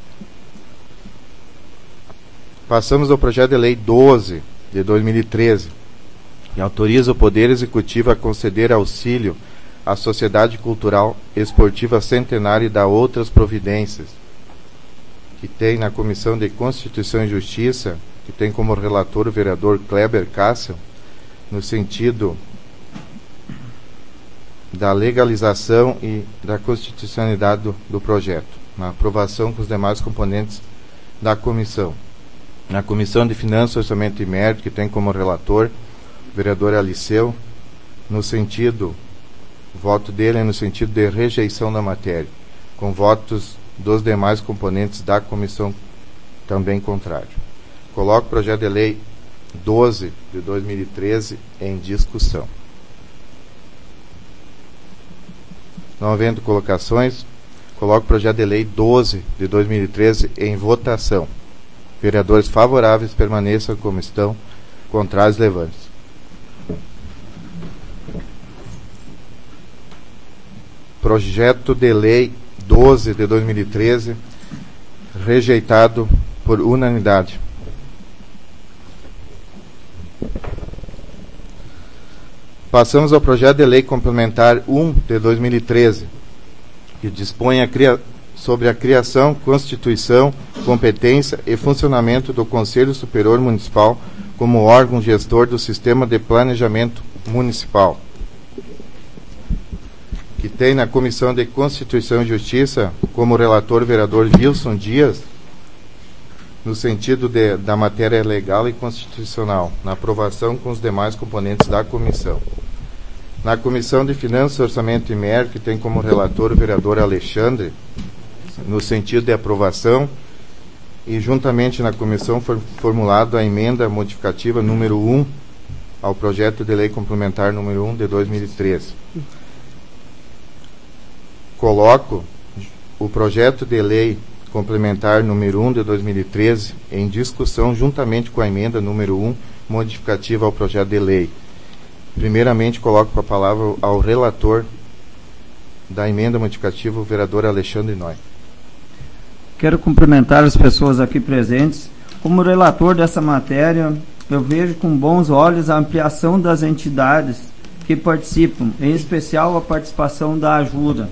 Passamos ao projeto de lei doze de dois mil e treze, que autoriza o Poder Executivo a conceder auxílio à Sociedade Cultural Esportiva Centenário e da outras providências, que tem na Comissão de Constituição e Justiça, que tem como relator o vereador Kleber Cássio, no sentido da legalização e da constitucionalidade do, do projeto, na aprovação com os demais componentes da comissão. Na Comissão de Finanças, Orçamento e Mérito, que tem como relator o vereador Aliceu, no sentido, o voto dele é no sentido de rejeição da matéria, com votos dos demais componentes da comissão também contrário. Coloco o projeto de lei doze de dois mil e treze em discussão. Não havendo colocações, coloco o projeto de lei doze de dois mil e treze em votação. Vereadores favoráveis permaneçam como estão. Contrários, levante-se. Projeto de lei doze de dois mil e treze rejeitado por unanimidade. Passamos ao projeto de lei complementar um de dois mil e treze, que dispõe a cria... sobre a criação, constituição, competência e funcionamento do Conselho Superior Municipal como órgão gestor do Sistema de Planejamento Municipal, que tem na Comissão de Constituição e Justiça como relator o vereador Wilson Dias, no sentido de, da matéria legal e constitucional, na aprovação com os demais componentes da comissão. Na Comissão de Finanças, Orçamento e Mérito, que tem como relator o vereador Alexandre, no sentido de aprovação, e juntamente na comissão foi formulada a emenda modificativa número um ao projeto de lei complementar número um de dois mil e treze. Coloco o projeto de lei complementar número um de dois mil e treze em discussão juntamente com a emenda número um modificativa ao projeto de lei. Primeiramente, coloco a palavra ao relator da emenda modificativa, o vereador Alexandre Noy. Quero cumprimentar as pessoas aqui presentes. Como relator dessa matéria, eu vejo com bons olhos a ampliação das entidades que participam, em especial a participação da ajuda,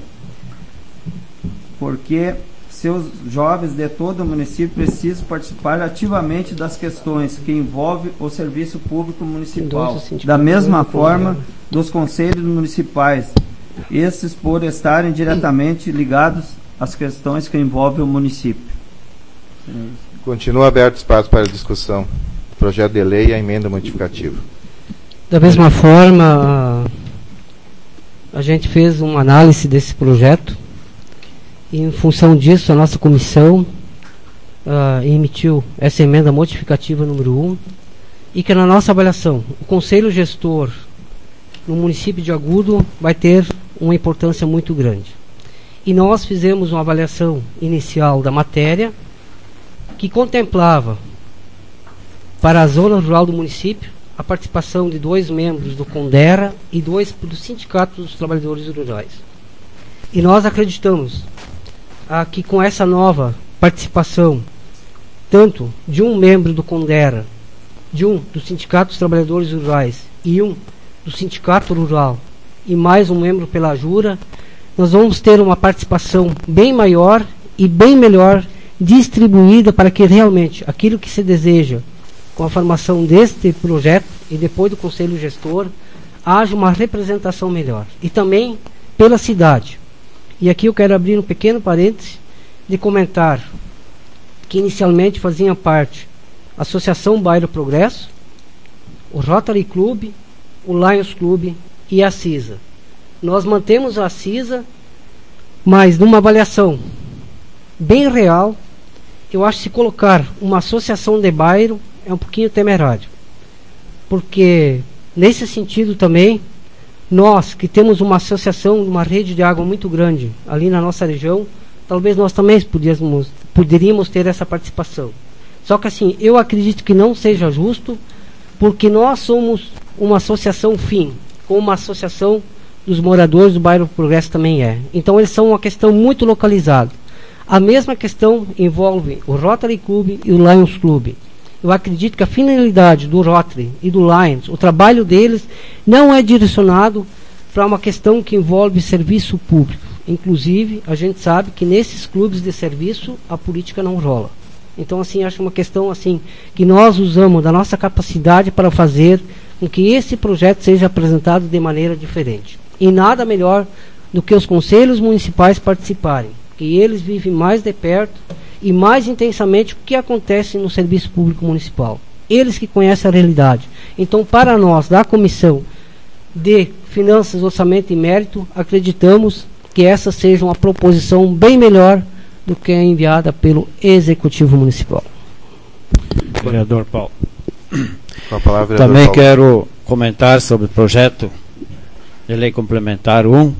porque seus jovens de todo o município precisam participar ativamente das questões que envolvem o serviço público municipal, da mesma forma dos conselhos municipais, esses por estarem diretamente ligados às questões que envolvem o município. Continua aberto espaço para discussão. Projeto de lei e a emenda modificativa. Da mesma forma, a gente fez uma análise desse projeto e, em função disso, a nossa comissão uh, emitiu essa emenda modificativa número um, e que na nossa avaliação o Conselho Gestor no município de Agudo vai ter uma importância muito grande. E nós fizemos uma avaliação inicial da matéria que contemplava para a zona rural do município a participação de dois membros do CONDERA e dois do Sindicato dos Trabalhadores Rurais. E nós acreditamos ah, que com essa nova participação, tanto de um membro do CONDERA, de um do Sindicato dos Trabalhadores Rurais e um do Sindicato Rural, e mais um membro pela Jura, nós vamos ter uma participação bem maior e bem melhor distribuída para que realmente aquilo que se deseja com a formação deste projeto e depois do Conselho Gestor haja uma representação melhor. E também pela cidade. E aqui eu quero abrir um pequeno parêntese de comentar que inicialmente faziam parte a Associação Bairro Progresso, o Rotary Club, o Lions Club e a CISA. Nós mantemos a CISA, mas numa avaliação bem real, eu acho que se colocar uma associação de bairro é um pouquinho temerário. Porque, nesse sentido também, nós que temos uma associação, uma rede de água muito grande ali na nossa região, talvez nós também poderíamos, poderíamos ter essa participação. Só que assim, eu acredito que não seja justo, porque nós somos uma associação fim, como uma associação dos moradores do bairro Progresso também é. Então eles são uma questão muito localizada. A mesma questão envolve o Rotary Club e o Lions Club. Eu acredito que a finalidade do Rotary e do Lions, o trabalho deles, não é direcionado para uma questão que envolve serviço público. Inclusive, a gente sabe que nesses clubes de serviço a política não rola. Então, assim, acho uma questão assim que nós usamos da nossa capacidade para fazer com que esse projeto seja apresentado de maneira diferente. E nada melhor do que os conselhos municipais participarem, que eles vivem mais de perto e mais intensamente o que acontece no serviço público municipal. Eles que conhecem a realidade. Então, para nós, da Comissão de Finanças, Orçamento e Mérito, acreditamos que essa seja uma proposição bem melhor do que a enviada pelo Executivo Municipal. Vereador Paulo. Com a palavra, Também Paulo. quero comentar sobre o projeto de lei complementar um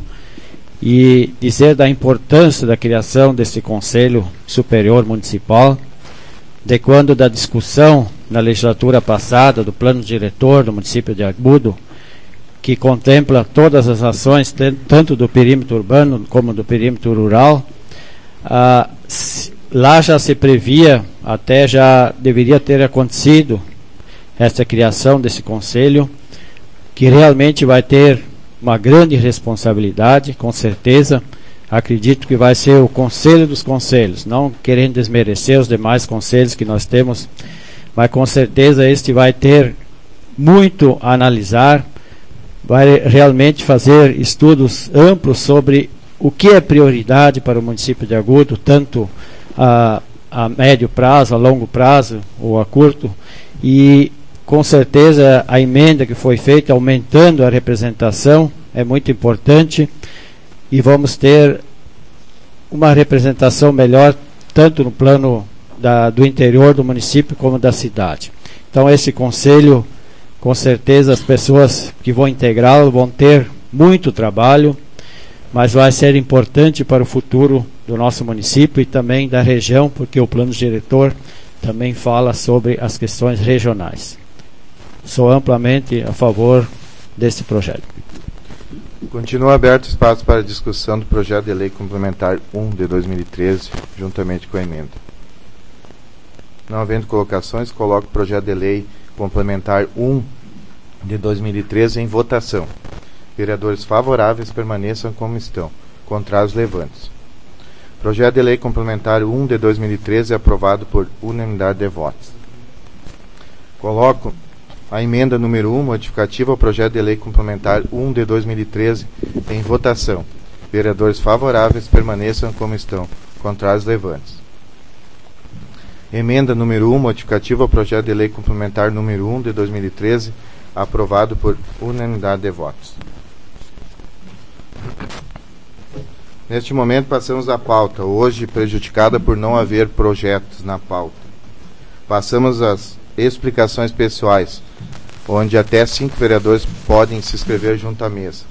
e dizer da importância da criação desse Conselho Superior Municipal, de quando da discussão na legislatura passada do plano diretor do município de Agudo, que contempla todas as ações, tanto do perímetro urbano como do perímetro rural. Ah, lá já se previa, até já deveria ter acontecido essa criação desse conselho, que realmente vai ter uma grande responsabilidade, com certeza. Acredito que vai ser o conselho dos conselhos, não querendo desmerecer os demais conselhos que nós temos, mas com certeza este vai ter muito a analisar, vai realmente fazer estudos amplos sobre o que é prioridade para o município de Agudo, tanto a, a médio prazo, a longo prazo ou a curto, e com certeza a emenda que foi feita aumentando a representação é muito importante, e vamos ter uma representação melhor tanto no plano da, do interior do município como da cidade. Então esse conselho, com certeza as pessoas que vão integrá-lo vão ter muito trabalho, mas vai ser importante para o futuro do nosso município e também da região, porque o plano diretor também fala sobre as questões regionais. Sou amplamente a favor desse projeto. Continua aberto espaço para discussão do projeto de lei complementar um de dois mil e treze, juntamente com a emenda. Não havendo colocações, coloco o projeto de lei complementar um de dois mil e treze em votação. Vereadores favoráveis permaneçam como estão. Contrários, levante-se. Projeto de lei complementar um de dois mil e treze é aprovado por unanimidade de votos. Coloco a emenda número um, modificativa ao projeto de lei complementar um de dois mil e treze, em votação. Vereadores favoráveis permaneçam como estão. Contrários, levante-se. Emenda número um, modificativa ao projeto de lei complementar número um de dois mil e treze, aprovado por unanimidade de votos. Neste momento passamos à pauta, hoje prejudicada por não haver projetos na pauta. Passamos às explicações pessoais, onde até cinco vereadores podem se inscrever junto à mesa.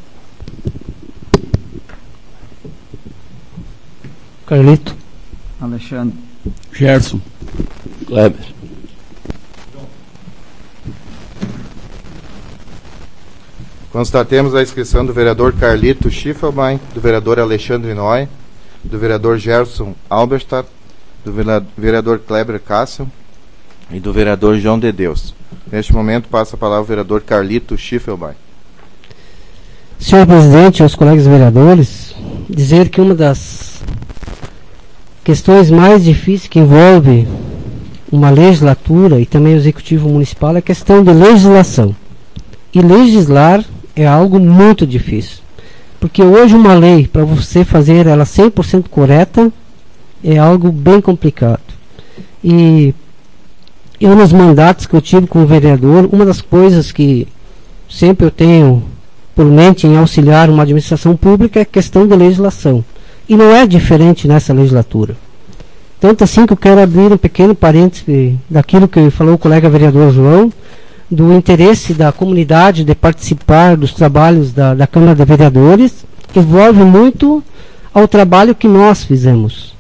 Carlito. Alexandre. Gerson. Kleber. Constatemos a inscrição do vereador Carlito Schiffelbein, do vereador Alexandre Noy, do vereador Gerson Alberstadt, do vereador Kleber Cássio e do vereador João de Deus. Neste momento passa a palavra ao vereador Carlito Schiffelbein. Senhor presidente, aos colegas vereadores, dizer que uma das questões mais difíceis que envolve uma legislatura e também o executivo municipal é a questão de legislação. E legislar é algo muito difícil. Porque hoje uma lei, para você fazer ela cem por cento correta, é algo bem complicado. E eu, nos mandatos que eu tive como vereador, uma das coisas que sempre eu tenho por mente em auxiliar uma administração pública é a questão da legislação. E não é diferente nessa legislatura. Tanto assim que eu quero abrir um pequeno parêntese daquilo que falou o colega vereador João, do interesse da comunidade de participar dos trabalhos da, da Câmara de Vereadores, que envolve muito ao trabalho que nós fizemos.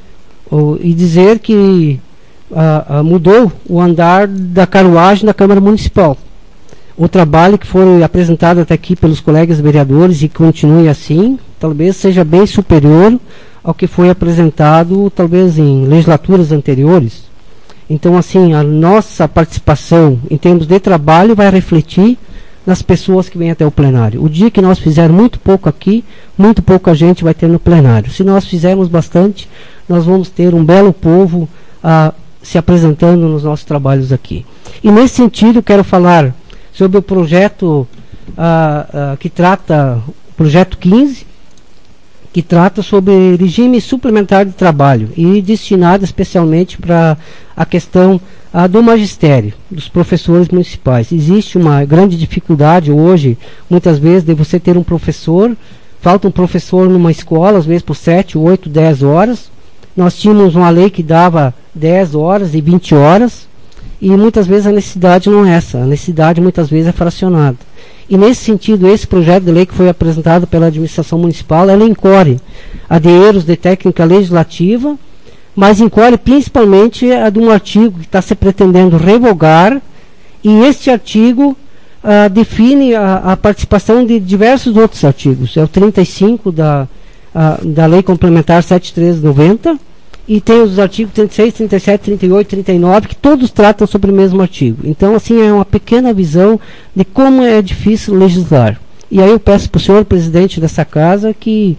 O, e dizer que a, a, mudou o andar da carruagem da Câmara Municipal. O trabalho que foi apresentado até aqui pelos colegas vereadores e continue assim, talvez seja bem superior ao que foi apresentado talvez em legislaturas anteriores. Então, assim, a nossa participação em termos de trabalho vai refletir nas pessoas que vêm até o plenário. O dia que nós fizermos muito pouco aqui, muito pouca gente vai ter no plenário. Se nós fizermos bastante, nós vamos ter um belo povo ah, se apresentando nos nossos trabalhos aqui. E nesse sentido, quero falar sobre o projeto ah, ah, que trata, o projeto quinze, que trata sobre regime suplementar de trabalho e destinado especialmente para a questão ah, do magistério, dos professores municipais. Existe uma grande dificuldade hoje, muitas vezes, de você ter um professor, falta um professor numa escola, às vezes por sete, oito, dez horas. Nós tínhamos uma lei que dava dez horas e vinte horas, e muitas vezes a necessidade não é essa, a necessidade muitas vezes é fracionada. E nesse sentido, esse projeto de lei que foi apresentado pela administração municipal, ela incorre a de erros de técnica legislativa, mas incorre principalmente a de um artigo que está se pretendendo revogar, e este artigo ah, define a, a participação de diversos outros artigos. É o trinta e cinco da, a, da Lei Complementar setenta e três noventa, e tem os artigos trinta e seis, trinta e sete, trinta e oito, trinta e nove, que todos tratam sobre o mesmo artigo. Então, assim, é uma pequena visão de como é difícil legislar. E aí eu peço para o senhor presidente dessa casa que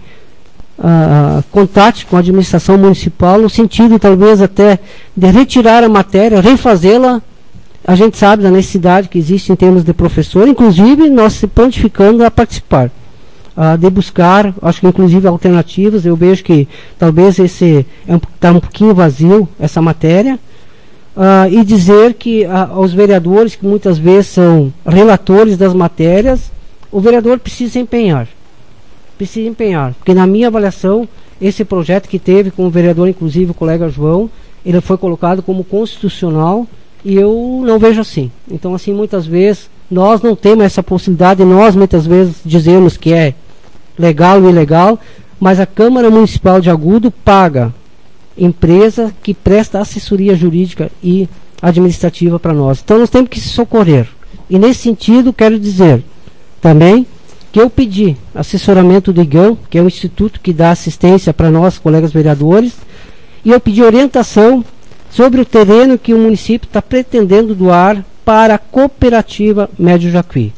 ah, contate com a administração municipal, no sentido, talvez, até de retirar a matéria, refazê-la. A gente sabe da necessidade que existe em termos de professor, inclusive nós se prontificando a participar. Uh, de buscar, acho que inclusive alternativas. Eu vejo que talvez esse está é um, tá um pouquinho vazio, essa matéria, uh, e dizer que uh, aos vereadores, que muitas vezes são relatores das matérias, o vereador precisa empenhar, precisa empenhar, porque na minha avaliação, esse projeto que teve com o vereador, inclusive o colega João, ele foi colocado como constitucional, e eu não vejo assim. Então, assim, muitas vezes nós não temos essa possibilidade, nós muitas vezes dizemos que é legal e ilegal, mas a Câmara Municipal de Agudo paga empresa que presta assessoria jurídica e administrativa para nós. Então nós temos que se socorrer. E nesse sentido, quero dizer também que eu pedi assessoramento do IGAM, que é o instituto que dá assistência para nós, colegas vereadores, e eu pedi orientação sobre o terreno que o município está pretendendo doar para a cooperativa Médio Jacuí.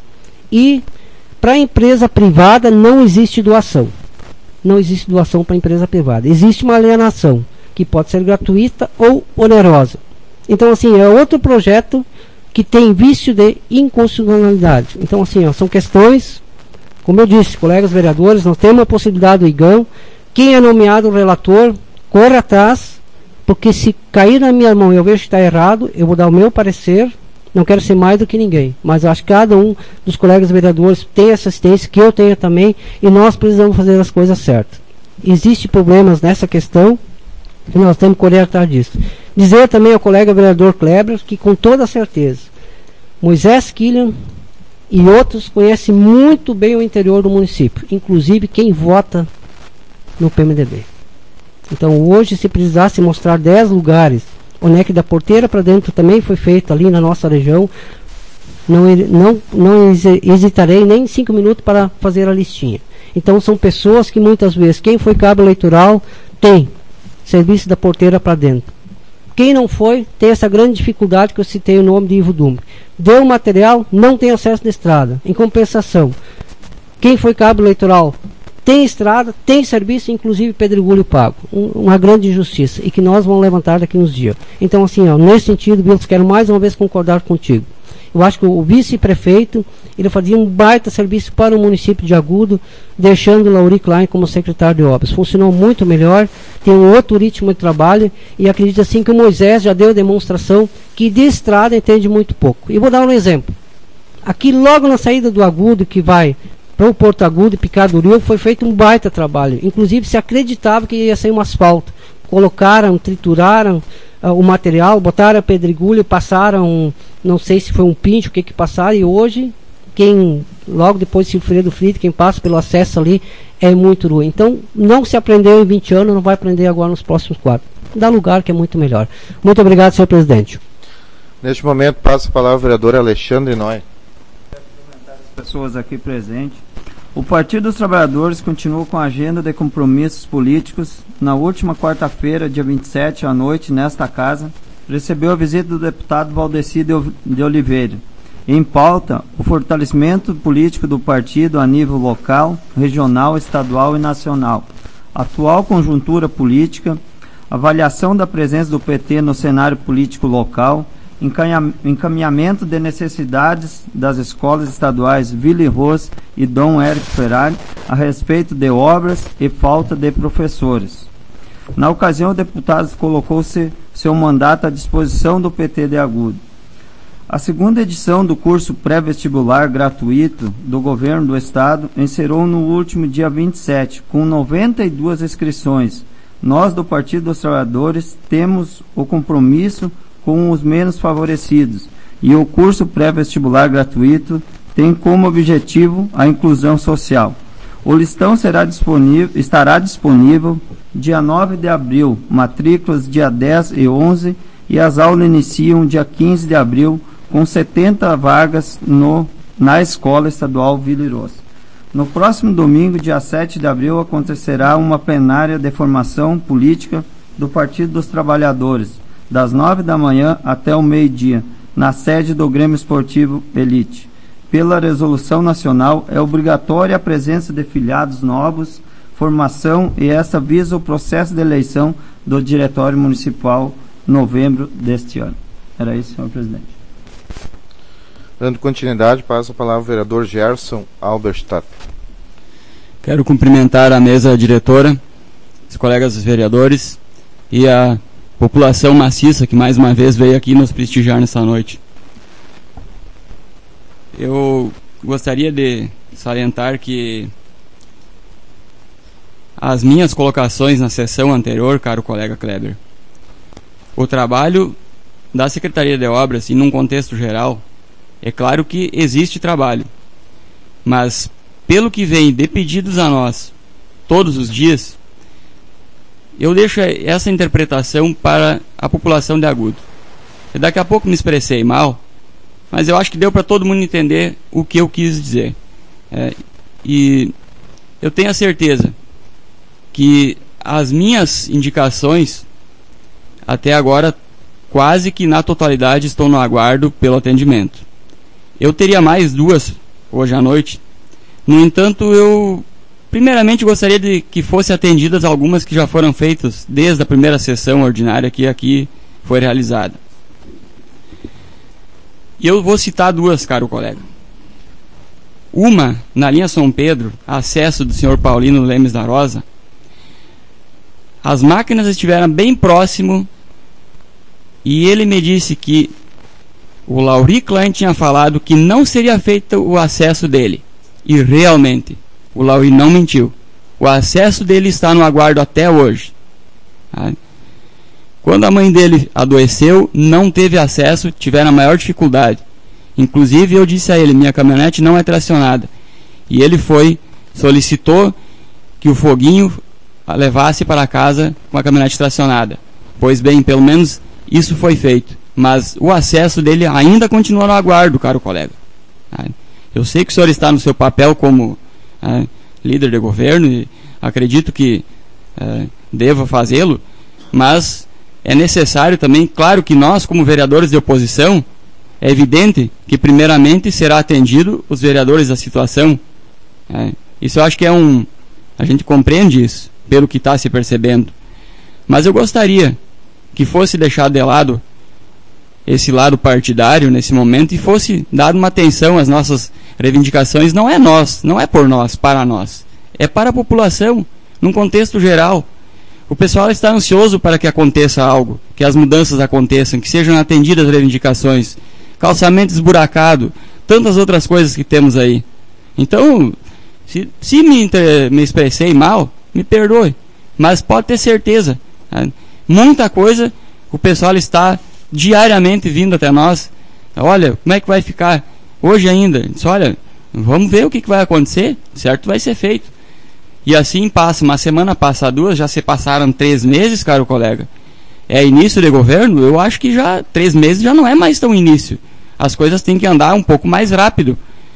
E para a empresa privada não existe doação. Não existe doação para a empresa privada. Existe uma alienação, que pode ser gratuita ou onerosa. Então, assim, é outro projeto que tem vício de inconstitucionalidade. Então, assim, ó, são questões, como eu disse, colegas vereadores, nós temos a possibilidade do IGAM. Quem é nomeado o relator, corra atrás, porque se cair na minha mão e eu vejo que está errado, eu vou dar o meu parecer. Não quero ser mais do que ninguém, mas acho que cada um dos colegas vereadores tem essa assistência, que eu tenho também, e nós precisamos fazer as coisas certas. Existem problemas nessa questão, e nós temos que correr atrás disso. Dizer também ao colega vereador Kleber que, com toda certeza, Moisés Killian e outros conhecem muito bem o interior do município, inclusive quem vota no P M D B. Então, hoje, se precisasse mostrar dez lugares, onde é que da porteira para dentro também foi feito ali na nossa região, não, não, não hesitarei nem cinco minutos para fazer a listinha. Então, são pessoas que muitas vezes, quem foi cabo eleitoral tem serviço da porteira para dentro. Quem não foi, tem essa grande dificuldade que eu citei o nome de Ivo Dumbre. Deu material, não tem acesso de estrada. Em compensação, quem foi cabo eleitoral tem estrada, tem serviço, inclusive pedregulho pago. Um, uma grande injustiça, e que nós vamos levantar daqui uns dias. Então, assim, ó, nesse sentido, Bilos, quero mais uma vez concordar contigo. Eu acho que o vice-prefeito, ele fazia um baita serviço para o município de Agudo, deixando o Lauri Klein como secretário de obras. Funcionou muito melhor, tem um outro ritmo de trabalho, e acredito assim que o Moisés já deu demonstração que de estrada entende muito pouco. E vou dar um exemplo. Aqui, logo na saída do Agudo, que vai para o Porto Agudo e Picaduril, foi feito um baita trabalho. Inclusive, se acreditava que ia sair um asfalto. Colocaram, trituraram uh, o material, botaram a pedregulho, passaram, não sei se foi um pincho, o que que passaram, e hoje, quem, logo depois de Silfredo Frito, quem passa pelo acesso ali, é muito ruim. Então, não se aprendeu em vinte anos, não vai aprender agora nos próximos quatro. Dá lugar que é muito melhor. Muito obrigado, senhor presidente. Neste momento, passo a palavra ao vereador Alexandre Noy. Pessoas aqui presentes. O Partido dos Trabalhadores continua com a agenda de compromissos políticos. Na última quarta-feira, dia vinte e sete, à noite, nesta casa, recebeu a visita do deputado Valdeci de Oliveira. Em pauta, o fortalecimento político do partido a nível local, regional, estadual e nacional. Atual conjuntura política, avaliação da presença do P T no cenário político local, encaminhamento de necessidades das escolas estaduais Vila e Rose e Dom Érico Ferrari a respeito de obras e falta de professores. Na ocasião, o deputado colocou-se seu mandato à disposição do P T de Agudo. A segunda edição do curso pré-vestibular gratuito do governo do estado encerrou no último dia vinte e sete, com noventa e duas inscrições. Nós, do Partido dos Trabalhadores, temos o compromisso com os menos favorecidos, e o curso pré-vestibular gratuito tem como objetivo a inclusão social. O listão será disponível, estará disponível dia nove de abril, matrículas dia dez e onze, e as aulas iniciam dia quinze de abril, com setenta vagas no, na Escola Estadual Vila e Rose. No próximo domingo, dia sete de abril, acontecerá uma plenária de formação política do Partido dos Trabalhadores, das nove da manhã até o meio-dia, na sede do Grêmio Esportivo Elite. Pela resolução nacional, é obrigatória a presença de filiados novos, formação, e essa visa o processo de eleição do Diretório Municipal em novembro deste ano. Era isso, senhor presidente. Dando continuidade, passo a palavra ao vereador Gerson Alberstadt. Quero cumprimentar a mesa diretora, os colegas vereadores e a população maciça que mais uma vez veio aqui nos prestigiar nessa noite. Eu gostaria de salientar que as minhas colocações na sessão anterior, caro colega Kleber, o trabalho da Secretaria de Obras e num contexto geral, é claro que existe trabalho, mas pelo que vem de pedidos a nós todos os dias, eu deixo essa interpretação para a população de Agudo. E daqui a pouco me expressei mal, mas eu acho que deu para todo mundo entender o que eu quis dizer. É, E eu tenho a certeza que as minhas indicações, até agora, quase que na totalidade estão no aguardo pelo atendimento. Eu teria mais duas hoje à noite. No entanto, eu primeiramente gostaria de que fossem atendidas algumas que já foram feitas desde a primeira sessão ordinária que aqui foi realizada. E eu vou citar duas, caro colega. Uma, na linha São Pedro, acesso do senhor Paulino Lemes da Rosa. As máquinas estiveram bem próximo e ele me disse que o Lauri Klein tinha falado que não seria feito o acesso dele. E realmente, o Lauri não mentiu. O acesso dele está no aguardo até hoje. Tá? Quando a mãe dele adoeceu, não teve acesso, tiveram a maior dificuldade. Inclusive eu disse a ele, minha caminhonete não é tracionada. E ele foi, solicitou que o foguinho a levasse para casa com a caminhonete tracionada. Pois bem, pelo menos isso foi feito. Mas o acesso dele ainda continua no aguardo, caro colega. Tá? Eu sei que o senhor está no seu papel como é, líder de governo e acredito que é, deva fazê-lo, mas é necessário também, claro que nós como vereadores de oposição, é evidente que primeiramente será atendido os vereadores da situação. É, isso eu acho que é um... a gente compreende isso, pelo que está se percebendo. Mas eu gostaria que fosse deixado de lado esse lado partidário nesse momento e fosse dado uma atenção às nossas reivindicações. Não é nós, não é por nós, para nós. É para a população, num contexto geral. O pessoal está ansioso para que aconteça algo, que as mudanças aconteçam, que sejam atendidas as reivindicações. Calçamento esburacado, tantas outras coisas que temos aí. Então, se, se me, inter, me expressei mal, me perdoe. Mas pode ter certeza, né? Muita coisa o pessoal está diariamente vindo até nós. Olha, como é que vai ficar hoje ainda? Diz, olha, vamos ver o que, que vai acontecer, certo? Vai ser feito. E assim passa, uma semana passa duas, já se passaram três meses, caro colega. É início de governo? Eu acho que já três meses já não é mais tão início. As coisas têm que andar um pouco mais rápido.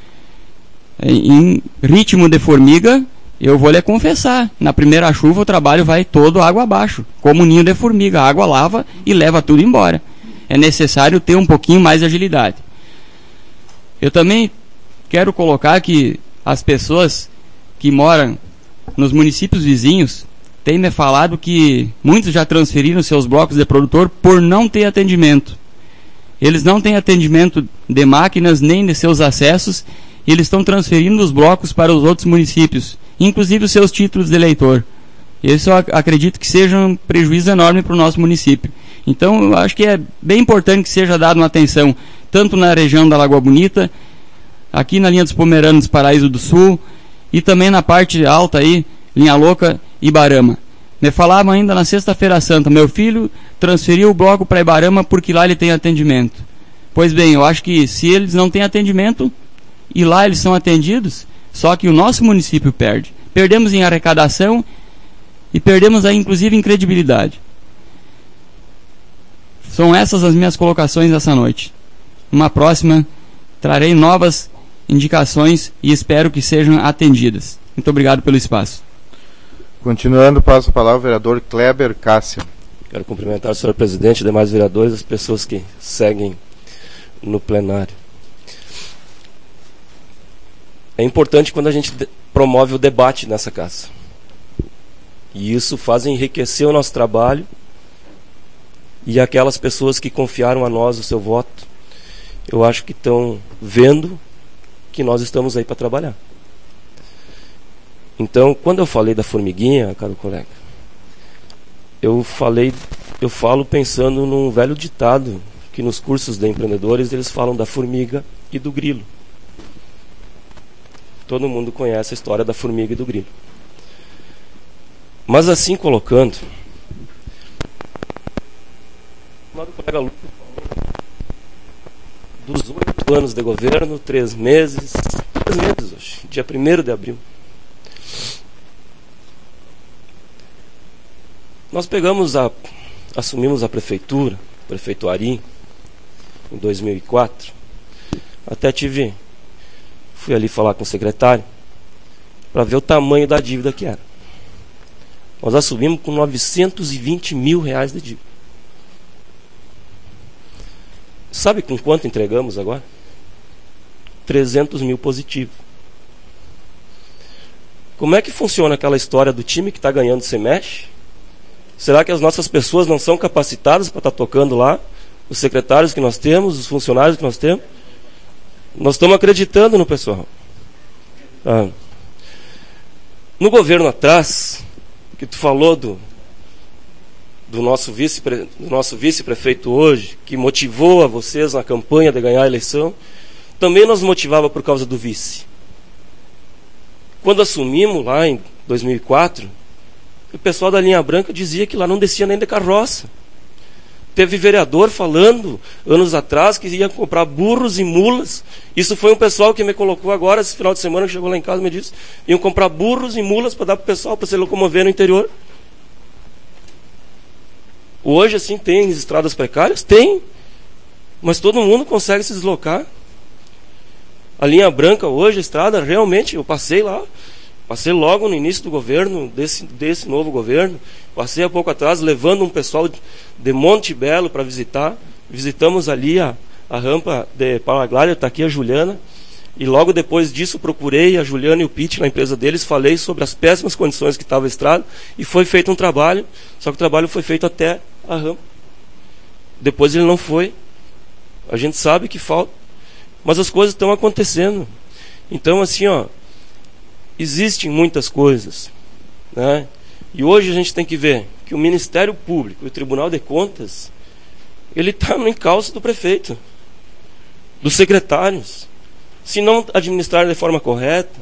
Em ritmo de formiga, eu vou lhe confessar, na primeira chuva o trabalho vai todo água abaixo, como um ninho de formiga, a água lava e leva tudo embora. É necessário ter um pouquinho mais de agilidade. Eu também quero colocar que as pessoas que moram nos municípios vizinhos têm me falado que muitos já transferiram seus blocos de produtor por não ter atendimento. Eles não têm atendimento de máquinas nem de seus acessos, e eles estão transferindo os blocos para os outros municípios, inclusive os seus títulos de eleitor. Isso eu acredito que seja um prejuízo enorme para o nosso município. Então eu acho que é bem importante que seja dada uma atenção, tanto na região da Lagoa Bonita, aqui na linha dos Pomeranos, Paraíso do Sul, e também na parte alta aí, Linha Louca e Ibarama. Me falavam ainda na sexta-feira santa, meu filho transferiu o bloco para Ibarama porque lá ele tem atendimento. Pois bem, eu acho que se eles não têm atendimento, e lá eles são atendidos, só que o nosso município perde. Perdemos em arrecadação e perdemos aí inclusive em credibilidade. São essas as minhas colocações dessa noite. Uma próxima trarei novas indicações e espero que sejam atendidas. Muito obrigado pelo espaço. Continuando, passo a palavra ao vereador Kleber Cássio. Quero cumprimentar o senhor presidente e demais vereadores, as pessoas que seguem no plenário. É importante quando a gente promove o debate nessa casa. E isso faz enriquecer o nosso trabalho e aquelas pessoas que confiaram a nós o seu voto, eu acho que estão vendo que nós estamos aí para trabalhar. Então, quando eu falei da formiguinha, caro colega, eu falei, eu falo pensando num velho ditado que nos cursos de empreendedores eles falam da formiga e do grilo. Todo mundo conhece a história da formiga e do grilo. Mas assim colocando, o colega Lucas dos oito anos de governo, três meses, três meses hoje, dia primeiro de abril. Nós pegamos a, assumimos a prefeitura, prefeito Ari, em dois mil e quatro. Até tive, fui ali falar com o secretário, para ver o tamanho da dívida que era. Nós assumimos com novecentos e vinte mil reais de dívida. Sabe com quanto entregamos agora? trezentos mil positivo. Como é que funciona aquela história do time que está ganhando se mexe? Será que as nossas pessoas não são capacitadas para estar tá tocando lá? Os secretários que nós temos, os funcionários que nós temos? Nós estamos acreditando no pessoal. Ah. No governo atrás, que tu falou do, do nosso vice, do nosso vice-prefeito hoje, que motivou a vocês na campanha de ganhar a eleição, também nos motivava por causa do vice. Quando assumimos lá em dois mil e quatro, o pessoal da linha branca dizia que lá não descia nem de carroça. Teve vereador falando, anos atrás, que ia comprar burros e mulas. Isso foi um pessoal que me colocou agora, esse final de semana, que chegou lá em casa e me disse, iam comprar burros e mulas para dar para o pessoal, para se locomover no interior. Hoje, assim, tem estradas precárias? Tem. Mas todo mundo consegue se deslocar. A linha branca hoje, a estrada, realmente, eu passei lá, passei logo no início do governo, desse, desse novo governo, passei há pouco atrás, levando um pessoal de Monte Belo para visitar, visitamos ali a, a rampa de Paraglória, está aqui a Juliana, e logo depois disso procurei a Juliana e o Pete na empresa deles, falei sobre as péssimas condições que estava a estrada, e foi feito um trabalho, só que o trabalho foi feito até a rampa. Depois ele não foi, a gente sabe que falta, mas as coisas estão acontecendo. Então, assim, ó, existem muitas coisas, né? E hoje a gente tem que ver que o Ministério Público e o Tribunal de Contas, ele está no encalço do prefeito, dos secretários. Se não administrar de forma correta,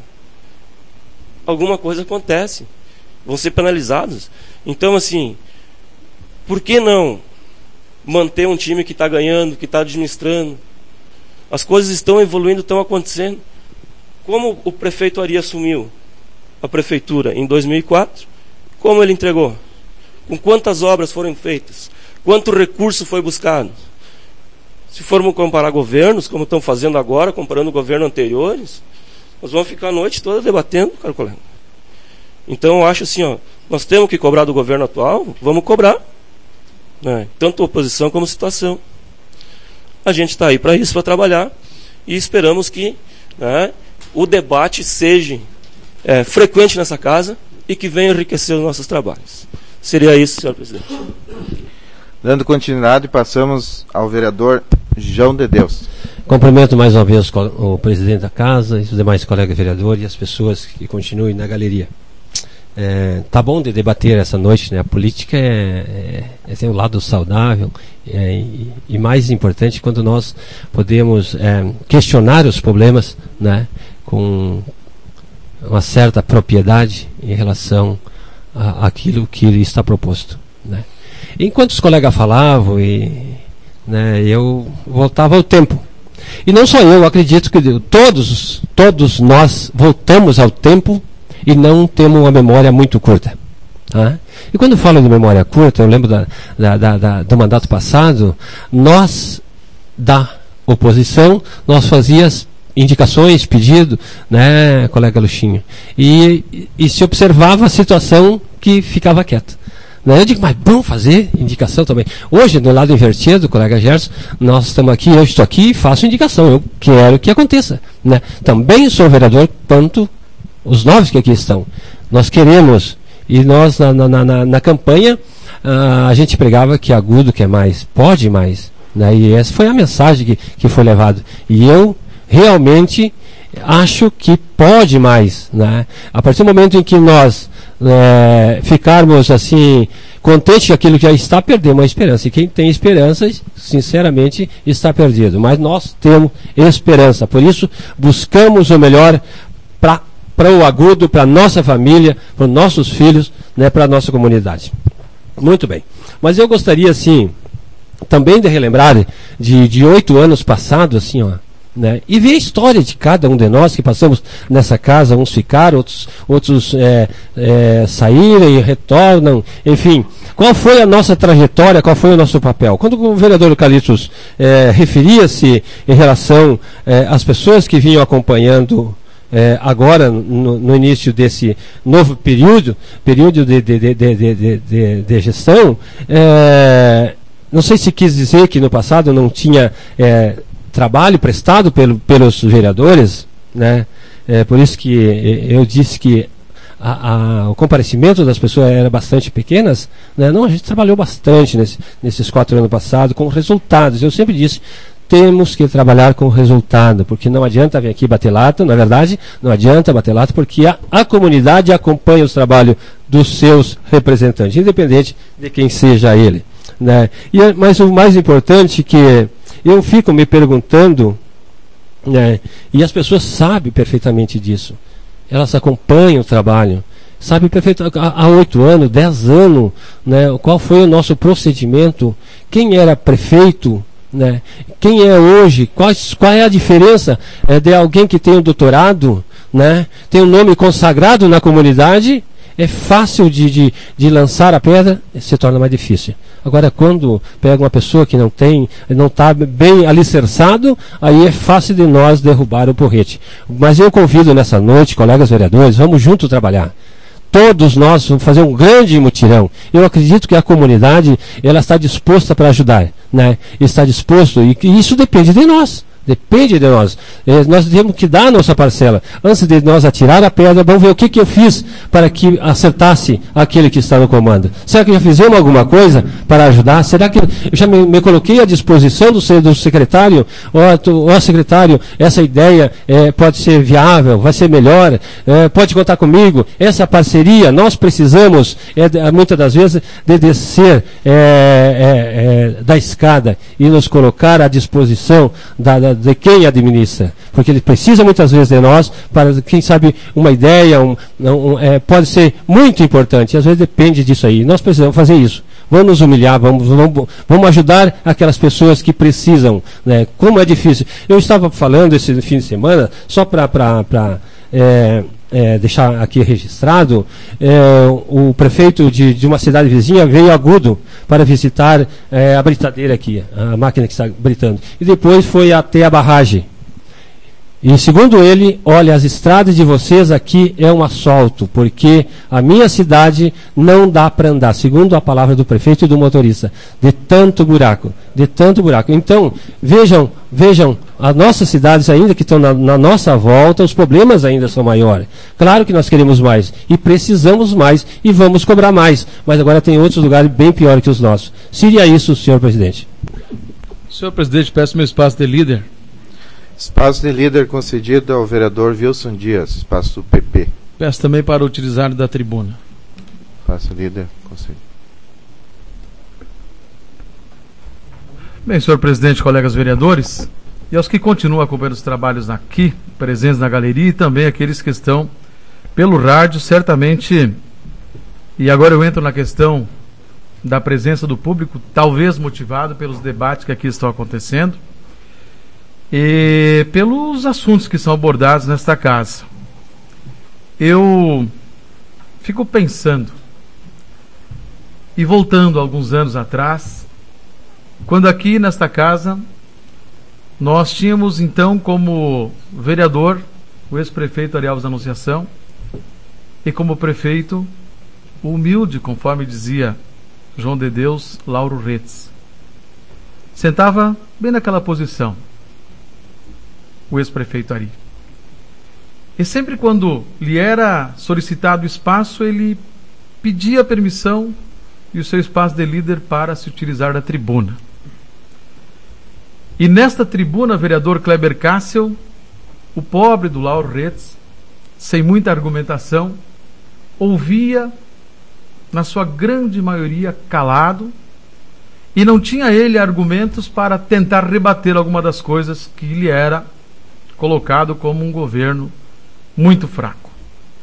alguma coisa acontece, vão ser penalizados. Então, assim, por que não manter um time que está ganhando, que está administrando? As coisas estão evoluindo, estão acontecendo. Como o prefeito Ari assumiu a prefeitura em dois mil e quatro, como ele entregou? Com quantas obras foram feitas? Quanto recurso foi buscado? Se formos comparar governos, como estão fazendo agora, comparando governos anteriores, nós vamos ficar a noite toda debatendo, caro colega. Então eu acho assim, ó, nós temos que cobrar do governo atual, vamos cobrar, né? Tanto oposição como situação. A gente está aí para isso, para trabalhar, e esperamos que, né, o debate seja é, frequente nessa casa e que venha enriquecer os nossos trabalhos. Seria isso, senhor presidente. Dando continuidade, passamos ao vereador João de Deus. Cumprimento mais uma vez o presidente da casa e os demais colegas vereadores e as pessoas que continuem na galeria. É, tá bom de debater essa noite, né? A política é, é, é tem um lado saudável é, e, e mais importante quando nós podemos é, questionar os problemas, né, com uma certa propriedade em relação a, àquilo que está proposto, né? Enquanto os colegas falavam e, né, eu voltava ao tempo, e não só eu, acredito que todos todos nós voltamos ao tempo e não temos uma memória muito curta. Tá? E quando eu falo de memória curta, eu lembro da, da, da, da, do mandato passado, nós, da oposição, nós fazíamos indicações, pedido, né, colega Luxinho, e, e se observava a situação que ficava quieta. Né? Eu digo, mas vamos fazer indicação também. Hoje, do lado invertido, colega Gerson, nós estamos aqui, eu estou aqui e faço indicação, eu quero que aconteça. Né? Também sou vereador, quanto os novos que aqui estão. Nós queremos, e nós na, na, na, na campanha, uh, a gente pregava que agudo quer mais, pode mais. Né? E essa foi a mensagem que, que foi levada. E eu realmente acho que pode mais. Né? A partir do momento em que nós é, ficarmos assim, contentes com aquilo que já está, perdemos a esperança. E quem tem esperança, sinceramente, está perdido. Mas nós temos esperança. Por isso, buscamos o melhor para para o agudo, para a nossa família, para os nossos filhos, né, para a nossa comunidade. Muito bem. Mas eu gostaria, assim, também de relembrar de, de oito anos passados, assim, ó, né, e ver a história de cada um de nós que passamos nessa casa, uns ficaram, outros, outros é, é, saíram e retornam, enfim. Qual foi a nossa trajetória, qual foi o nosso papel? Quando o vereador Calixtos é, referia-se em relação é, às pessoas que vinham acompanhando é, agora, no, no início desse novo período, período de, de, de, de, de, de, de gestão, é, não sei se quis dizer que no passado não tinha é, trabalho prestado pelo, pelos vereadores, né? É, por isso que eu disse que a, a, o comparecimento das pessoas era bastante pequenas, né? Não, a gente trabalhou bastante nesse, nesses quatro anos passados com resultados. Eu sempre disse, temos que trabalhar com resultado, porque não adianta vir aqui bater lata, na verdade, não adianta bater lata, porque a, a comunidade acompanha os trabalhos dos seus representantes, independente de quem seja ele, né? E, mas o mais importante que eu fico me perguntando, né, e as pessoas sabem perfeitamente disso, elas acompanham o trabalho, sabem perfeitamente, há oito anos, dez anos, né, qual foi o nosso procedimento, quem era prefeito, né, quem é hoje, qual, qual é a diferença é, de alguém que tem um doutorado, né, tem um nome consagrado na comunidade. É fácil de, de, de lançar a pedra, se torna mais difícil. Agora, quando pega uma pessoa que não tem, não está bem alicerçado, aí é fácil de nós derrubar o porrete. Mas eu convido nessa noite, colegas vereadores, vamos juntos trabalhar. Todos nós vamos fazer um grande mutirão. Eu acredito que a comunidade, ela está disposta para ajudar, né? Está disposto, e isso depende de nós. Depende de nós. Eh, nós temos que dar a nossa parcela. Antes de nós atirar a pedra, vamos ver o que, que eu fiz para que acertasse aquele que está no comando. Será que já fizemos alguma coisa para ajudar? Será que eu já me, me coloquei à disposição do, do secretário? Ó, oh, secretário, essa ideia eh, pode ser viável, vai ser melhor, eh, pode contar comigo. Essa parceria, nós precisamos, eh, muitas das vezes, de descer eh, eh, eh, da escada e nos colocar à disposição da, da de quem administra, porque ele precisa muitas vezes de nós para, quem sabe, uma ideia um, um, é, pode ser muito importante, e às vezes depende disso aí. Nós precisamos fazer isso, vamos nos humilhar, vamos, vamos, vamos ajudar aquelas pessoas que precisam, né? Como é difícil. Eu estava falando esse fim de semana, só para é, é, deixar aqui registrado, é, o prefeito de, de uma cidade vizinha veio a Agudo para visitar é, a britadeira aqui, a máquina que está britando. E depois foi até a barragem. E segundo ele, olha, as estradas de vocês aqui é um asfalto, porque a minha cidade não dá para andar, segundo a palavra do prefeito e do motorista, de tanto buraco, de tanto buraco. Então, vejam, vejam, as nossas cidades ainda que estão na, na nossa volta, os problemas ainda são maiores. Claro que nós queremos mais, e precisamos mais, e vamos cobrar mais, mas agora tem outros lugares bem piores que os nossos. Seria isso, senhor presidente. Senhor presidente, peço meu espaço de líder. Espaço de líder concedido ao vereador Wilson Dias, espaço do P P. Peço também para utilizar da tribuna. Espaço líder concedido. Bem, senhor presidente, colegas vereadores, e aos que continuam acompanhando os trabalhos aqui, presentes na galeria, e também aqueles que estão pelo rádio, certamente, e agora eu entro na questão da presença do público, talvez motivado pelos debates que aqui estão acontecendo, e pelos assuntos que são abordados nesta casa. Eu fico pensando e voltando alguns anos atrás, quando aqui nesta casa nós tínhamos então como vereador o ex-prefeito Ariel da Anunciação e como prefeito o humilde, conforme dizia João de Deus, Lauro Retz. Sentava bem naquela posição o ex-prefeito Ari. E sempre quando lhe era solicitado espaço, ele pedia permissão e o seu espaço de líder para se utilizar da tribuna. E nesta tribuna, vereador Kleber Cassel, o pobre do Lauro Retz, sem muita argumentação, ouvia, na sua grande maioria, calado, e não tinha ele argumentos para tentar rebater alguma das coisas que lhe era colocado como um governo muito fraco.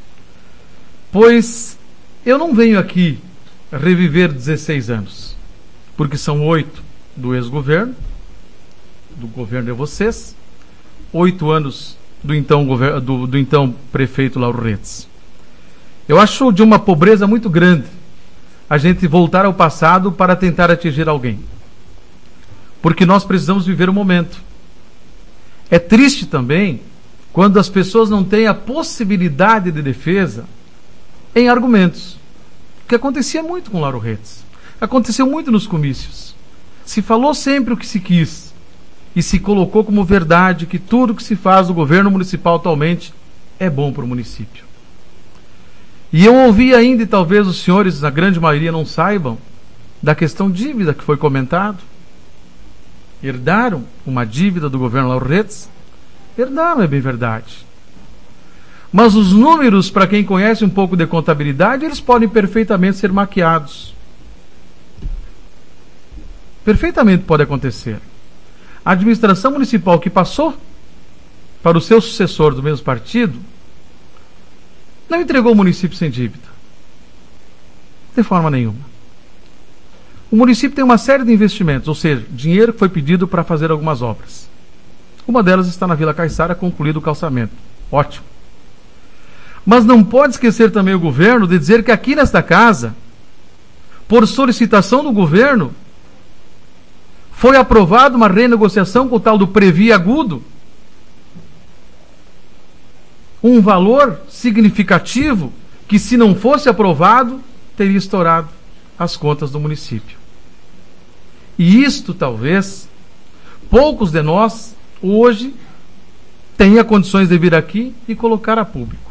Pois eu não venho aqui reviver dezesseis anos, porque são oito do ex-governo, do governo de vocês, oito anos do então, do, do então prefeito Lauro Retz. Eu acho de uma pobreza muito grande a gente voltar ao passado para tentar atingir alguém, porque nós precisamos viver o momento. É triste também quando as pessoas não têm a possibilidade de defesa em argumentos. O que acontecia muito com Lauro Retz. Aconteceu muito nos comícios. Se falou sempre o que se quis e se colocou como verdade que tudo que se faz no governo municipal atualmente é bom para o município. E eu ouvi ainda, e talvez os senhores, a grande maioria, não saibam, da questão dívida que foi comentado. Herdaram uma dívida do governo Lauro Retz? Herdaram, é bem verdade. Mas os números, para quem conhece um pouco de contabilidade, eles podem perfeitamente ser maquiados. Perfeitamente pode acontecer. A administração municipal que passou para o seu sucessor do mesmo partido não entregou o município sem dívida. De forma nenhuma. O município tem uma série de investimentos, ou seja, dinheiro que foi pedido para fazer algumas obras. Uma delas está na Vila Caiçara, concluído o calçamento. Ótimo. Mas não pode esquecer também o governo de dizer que aqui nesta casa, por solicitação do governo, foi aprovada uma renegociação com o tal do Previ Agudo, um valor significativo que, se não fosse aprovado, teria estourado as contas do município. E isto, talvez, poucos de nós, hoje, tenha condições de vir aqui e colocar a público.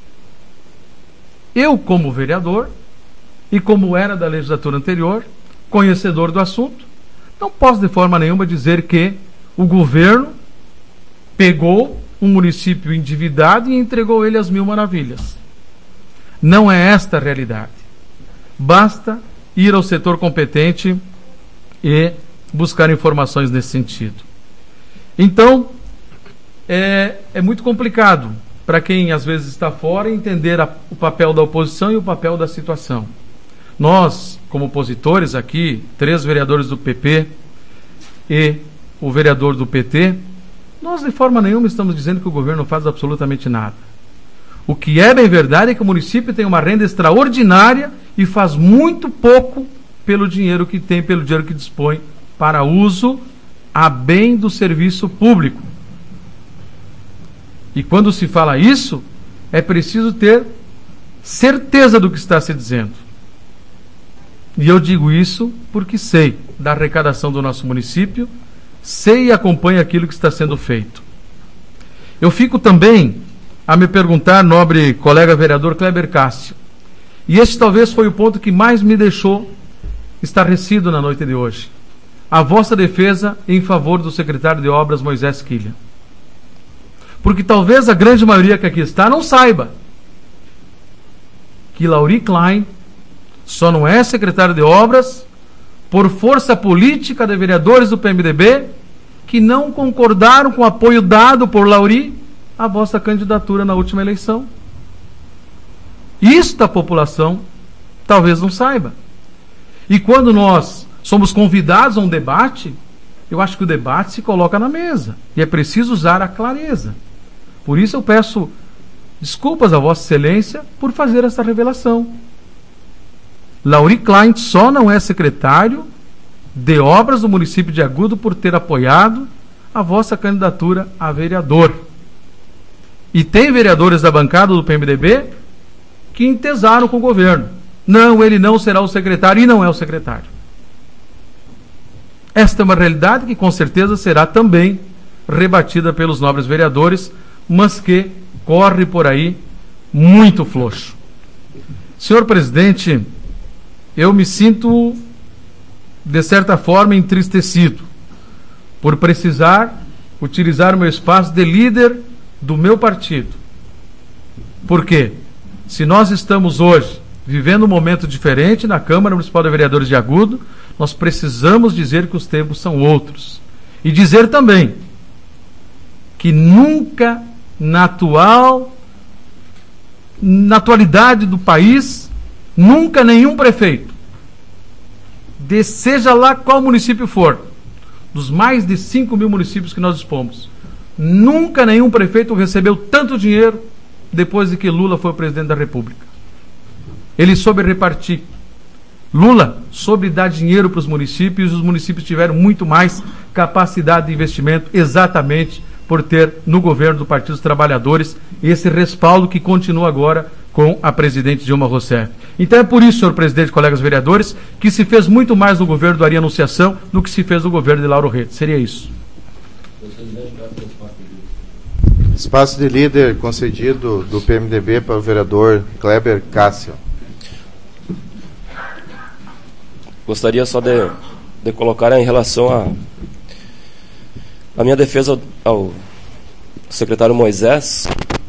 Eu, como vereador, e como era da legislatura anterior, conhecedor do assunto, não posso de forma nenhuma dizer que o governo pegou um município endividado e entregou ele às mil maravilhas. Não é esta a realidade. Basta ir ao setor competente e buscar informações nesse sentido. Então, é, é muito complicado para quem às vezes está fora entender a, o papel da oposição e o papel da situação. Nós, como opositores aqui, três vereadores do P P e o vereador do P T, nós de forma nenhuma estamos dizendo que o governo não faz absolutamente nada. O que é bem verdade é que o município tem uma renda extraordinária e faz muito pouco pelo dinheiro que tem, pelo dinheiro que dispõe para uso a bem do serviço público. E quando se fala isso, é preciso ter certeza do que está se dizendo. E eu digo isso porque sei da arrecadação do nosso município, sei e acompanho aquilo que está sendo feito. Eu fico também a me perguntar, nobre colega vereador Kleber Cássio, e este talvez foi o ponto que mais me deixou estarrecido na noite de hoje, a vossa defesa em favor do secretário de Obras Moisés Quilha. Porque talvez a grande maioria que aqui está não saiba que Lauri Klein só não é secretário de Obras por força política de vereadores do P M D B que não concordaram com o apoio dado por Lauri à vossa candidatura na última eleição. Isto a população talvez não saiba. E quando nós somos convidados a um debate, eu acho que o debate se coloca na mesa. E é preciso usar a clareza. Por isso eu peço desculpas a Vossa Excelência por fazer essa revelação. Lauri Klein só não é secretário de obras do município de Agudo por ter apoiado a vossa candidatura a vereador. E tem vereadores da bancada do P M D B que entesaram com o governo. Não, ele não será o secretário, e não é o secretário. Esta é uma realidade que com certeza será também rebatida pelos nobres vereadores, mas que corre por aí muito frouxo. Senhor presidente, eu me sinto, de certa forma, entristecido por precisar utilizar o meu espaço de líder do meu partido. Por quê? Se nós estamos hoje vivendo um momento diferente na Câmara Municipal de Vereadores de Agudo, nós precisamos dizer que os tempos são outros. E dizer também que nunca na atual, na atualidade do país, nunca nenhum prefeito, de seja lá qual município for, dos mais de cinco mil municípios que nós dispomos, nunca nenhum prefeito recebeu tanto dinheiro depois de que Lula foi o presidente da República. Ele soube repartir. Lula soube dar dinheiro para os municípios, e os municípios tiveram muito mais capacidade de investimento exatamente por ter no governo do Partido dos Trabalhadores esse respaldo que continua agora com a presidente Dilma Rousseff. Então é por isso, senhor presidente, colegas vereadores, que se fez muito mais no governo do Ari Anunciação do que se fez no governo de Lauro Rede. Seria isso. Espaço de líder concedido do P M D B para o vereador Kleber Cássio. Gostaria só de, de colocar em relação a, a minha defesa ao, ao secretário Moisés.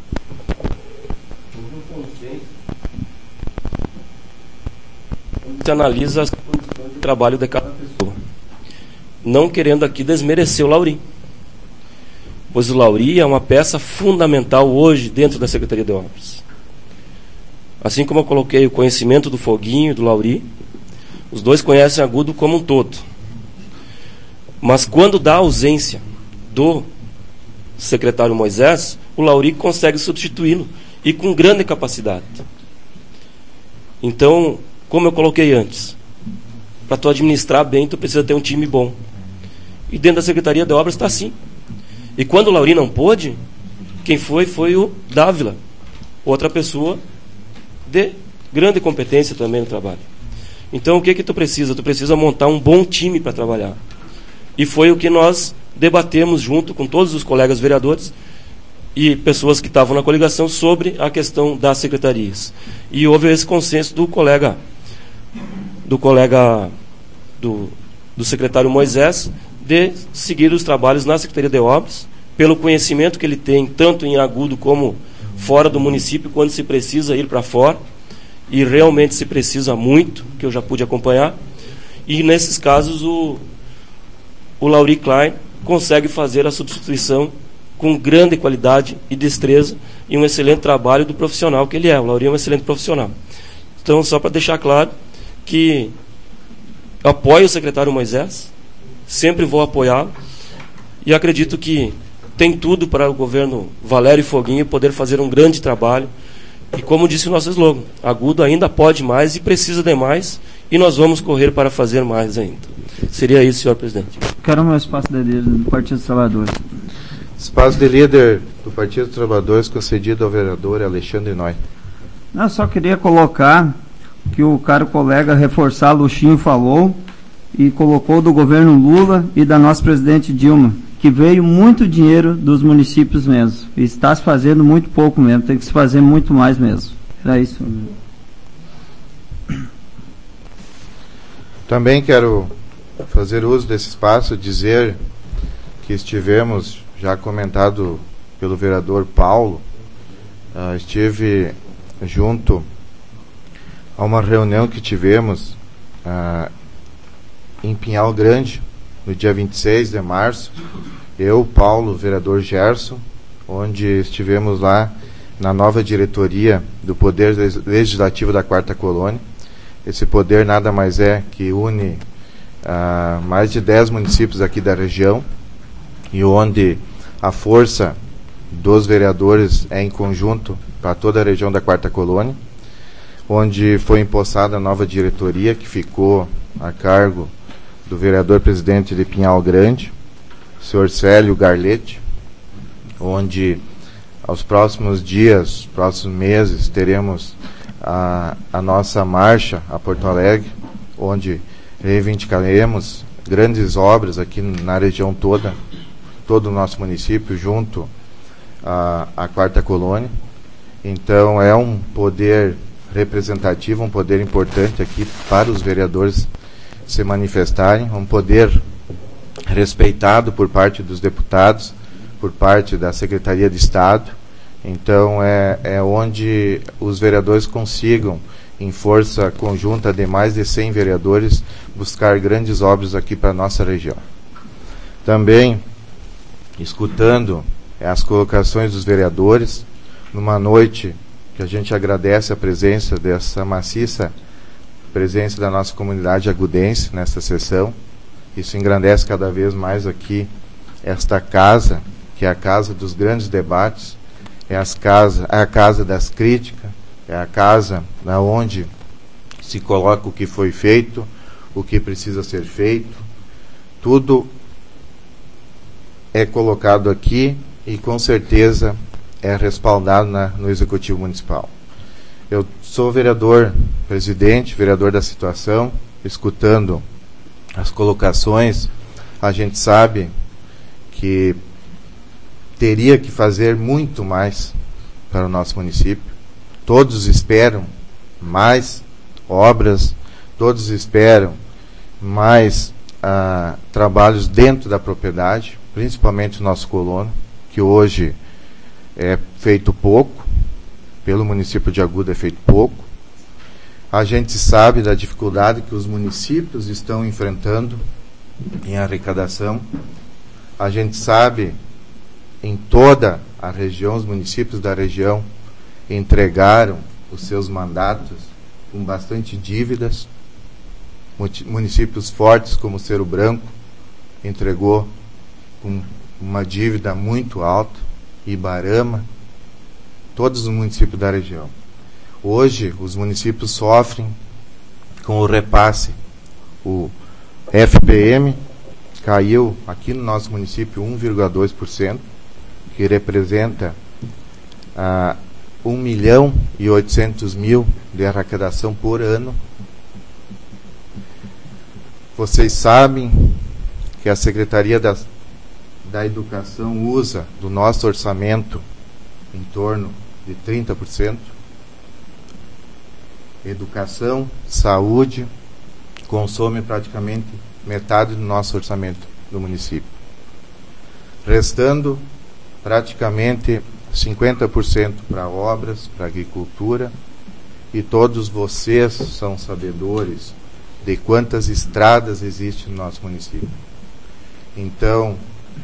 Se analisa as condições de trabalho de cada pessoa, não querendo aqui desmerecer o Lauri, pois o Lauri é uma peça fundamental hoje dentro da Secretaria de Obras. Assim como eu coloquei o conhecimento do Foguinho e do Lauri, os dois conhecem Agudo como um todo. Mas quando dá ausência do secretário Moisés, o Lauri consegue substituí-lo, e com grande capacidade. Então, como eu coloquei antes, para tu administrar bem, tu precisa ter um time bom. E dentro da Secretaria de Obras está assim. E quando o Lauri não pôde, quem foi, foi o Dávila, outra pessoa de grande competência também no trabalho. Então, o que que tu precisa? Tu precisa montar um bom time para trabalhar. E foi o que nós debatemos junto com todos os colegas vereadores e pessoas que estavam na coligação sobre a questão das secretarias. E houve esse consenso do colega, do colega, do, do secretário Moisés, de seguir os trabalhos na Secretaria de Obras, pelo conhecimento que ele tem, tanto em Agudo como fora do município, quando se precisa ir para fora, e realmente se precisa muito, que eu já pude acompanhar, e nesses casos o, o Lauri Klein consegue fazer a substituição com grande qualidade e destreza, e um excelente trabalho do profissional que ele é. O Lauri é um excelente profissional. Então, só para deixar claro que eu apoio o secretário Moisés, sempre vou apoiá-lo, e acredito que tem tudo para o governo Valério Foguinho poder fazer um grande trabalho. E como disse o nosso slogan, Agudo ainda pode mais e precisa de mais, e nós vamos correr para fazer mais ainda. Seria isso, senhor presidente. Quero o meu espaço de líder do Partido dos Trabalhadores. Espaço de líder do Partido dos Trabalhadores concedido ao vereador Alexandre Noy. Eu só queria colocar que o caro colega reforçar, Luxinho falou, e colocou do governo Lula e da nossa presidente Dilma, que veio muito dinheiro dos municípios mesmo. E está se fazendo muito pouco mesmo, tem que se fazer muito mais mesmo. Era isso. Também quero fazer uso desse espaço, dizer que estivemos, já comentado pelo vereador Paulo, uh, estive junto a uma reunião que tivemos uh, em Pinhal Grande, no dia vinte e seis de março, eu, Paulo, o vereador Gerson, onde estivemos lá na nova diretoria do Poder Legislativo da Quarta Colônia. Esse poder nada mais é que une uh, mais de dez municípios aqui da região, e onde a força dos vereadores é em conjunto para toda a região da Quarta Colônia, onde foi empossada a nova diretoria, que ficou a cargo do vereador presidente de Pinhal Grande, o senhor Célio Garlete, onde aos próximos dias, próximos meses, teremos a, a nossa marcha a Porto Alegre, onde reivindicaremos grandes obras aqui na região toda, todo o nosso município, junto à, à Quarta Colônia. Então é um poder representativo, um poder importante aqui para os vereadores se manifestarem, um poder respeitado por parte dos deputados, por parte da Secretaria de Estado. Então é, é onde os vereadores consigam, em força conjunta de mais de cem vereadores, buscar grandes obras aqui para a nossa região. Também, escutando as colocações dos vereadores, numa noite que a gente agradece a presença dessa maciça presença da nossa comunidade agudense nesta sessão. Isso engrandece cada vez mais aqui esta casa, que é a casa dos grandes debates, é, as casa, é a casa das críticas, é a casa na onde se coloca o que foi feito, o que precisa ser feito, tudo é colocado aqui e com certeza é respaldado na, no Executivo Municipal. Eu sou vereador, presidente, vereador da situação, escutando as colocações, a gente sabe que teria que fazer muito mais para o nosso município. Todos esperam mais obras, todos esperam mais ah, trabalhos dentro da propriedade, principalmente o nosso colono, que hoje é feito pouco, pelo município de Agudo é feito pouco. A gente sabe da dificuldade que os municípios estão enfrentando em arrecadação. A gente sabe, em toda a região, os municípios da região entregaram os seus mandatos com bastante dívidas. Municípios fortes como Cerro Branco entregou com uma dívida muito alta, Ibarama, todos os municípios da região. Hoje, os municípios sofrem com o repasse. O F P M caiu aqui no nosso município um vírgula dois por cento, que representa ah, um milhão e oitocentos mil de arrecadação por ano. Vocês sabem que a Secretaria da, da Educação usa do nosso orçamento em torno de trinta por cento. Educação, saúde, consome praticamente metade do nosso orçamento do município. Restando praticamente cinquenta por cento para obras, para agricultura, e todos vocês são sabedores de quantas estradas existem no nosso município. Então,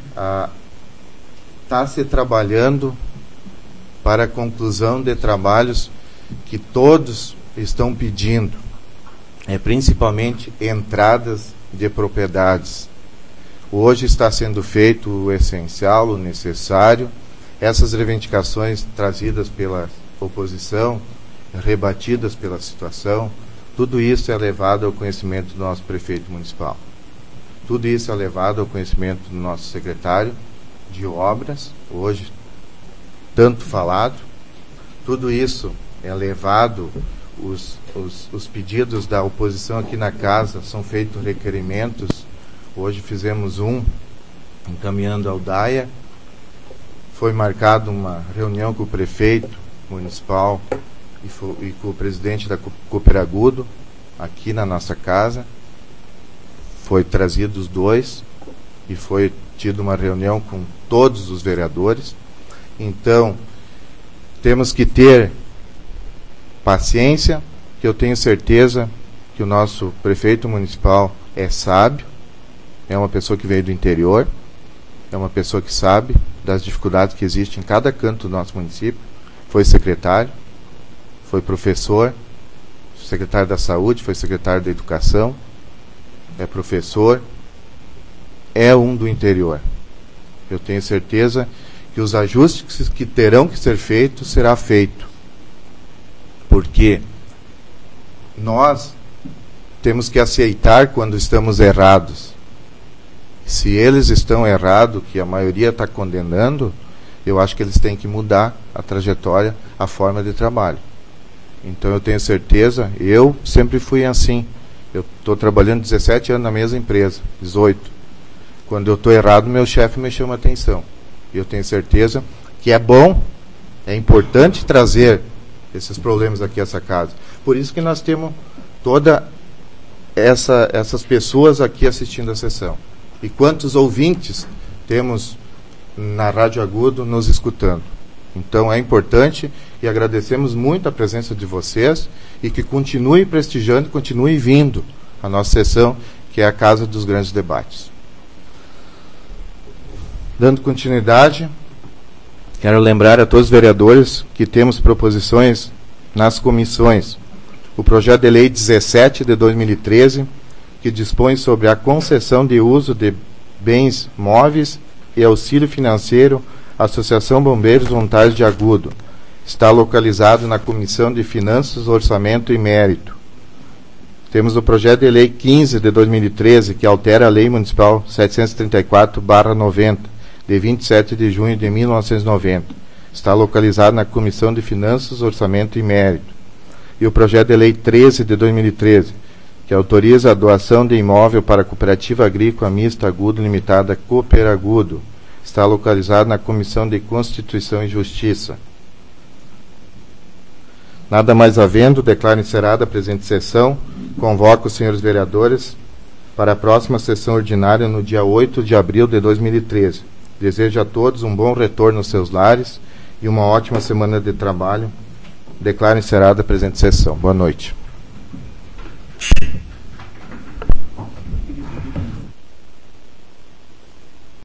está se trabalhando para a conclusão de trabalhos que todos estão pedindo, é principalmente entradas de propriedades. Hoje está sendo feito o essencial, o necessário. Essas reivindicações trazidas pela oposição, rebatidas pela situação, tudo isso é levado ao conhecimento do nosso prefeito municipal. Tudo isso é levado ao conhecimento do nosso secretário de obras, hoje tanto falado. Tudo isso é levado, os, os, os pedidos da oposição aqui na casa, são feitos requerimentos. Hoje fizemos um, encaminhando ao D A I A. Foi marcada uma reunião com o prefeito municipal e, foi, e com o presidente da Cooperagudo, aqui na nossa casa. Foi trazido os dois e foi tido uma reunião com todos os vereadores. Então, temos que ter paciência, que eu tenho certeza que o nosso prefeito municipal é sábio, é uma pessoa que veio do interior, é uma pessoa que sabe das dificuldades que existem em cada canto do nosso município. Foi secretário, foi professor, secretário da saúde, foi secretário da educação, é professor, é um do interior. Eu tenho certeza que os ajustes que terão que ser feitos, será feito. Porque nós temos que aceitar quando estamos errados. Se eles estão errados, que a maioria está condenando, eu acho que eles têm que mudar a trajetória, a forma de trabalho. Então eu tenho certeza, eu sempre fui assim. Eu estou trabalhando dezessete anos na mesma empresa, dezoito. Quando eu estou errado, meu chefe me chama a atenção. E eu tenho certeza que é bom, é importante trazer esses problemas aqui a essa casa. Por isso que nós temos toda essa, essas pessoas aqui assistindo a sessão. E quantos ouvintes temos na Rádio Agudo nos escutando. Então é importante e agradecemos muito a presença de vocês e que continue prestigiando, continue vindo a nossa sessão, que é a Casa dos Grandes Debates. Dando continuidade, quero lembrar a todos os vereadores que temos proposições nas comissões. O projeto de lei dezessete de dois mil e treze, que dispõe sobre a concessão de uso de bens móveis e auxílio financeiro à Associação Bombeiros Voluntários de Agudo. Está localizado na Comissão de Finanças, Orçamento e Mérito. Temos o projeto de lei quinze de dois mil e treze, que altera a Lei Municipal setecentos e trinta e quatro barra noventa, de vinte e sete de junho de mil novecentos e noventa. Está localizado na Comissão de Finanças, Orçamento e Mérito. E o projeto de lei treze de dois mil e treze, que autoriza a doação de imóvel para a Cooperativa Agrícola Mista Agudo Limitada Cooperagudo. Está localizado na Comissão de Constituição e Justiça. Nada mais havendo, declaro encerrada a presente sessão. Convoco os senhores vereadores para a próxima sessão ordinária no dia oito de abril de dois mil e treze. Desejo a todos um bom retorno aos seus lares e uma ótima semana de trabalho. Declaro encerrada a presente sessão. Boa noite.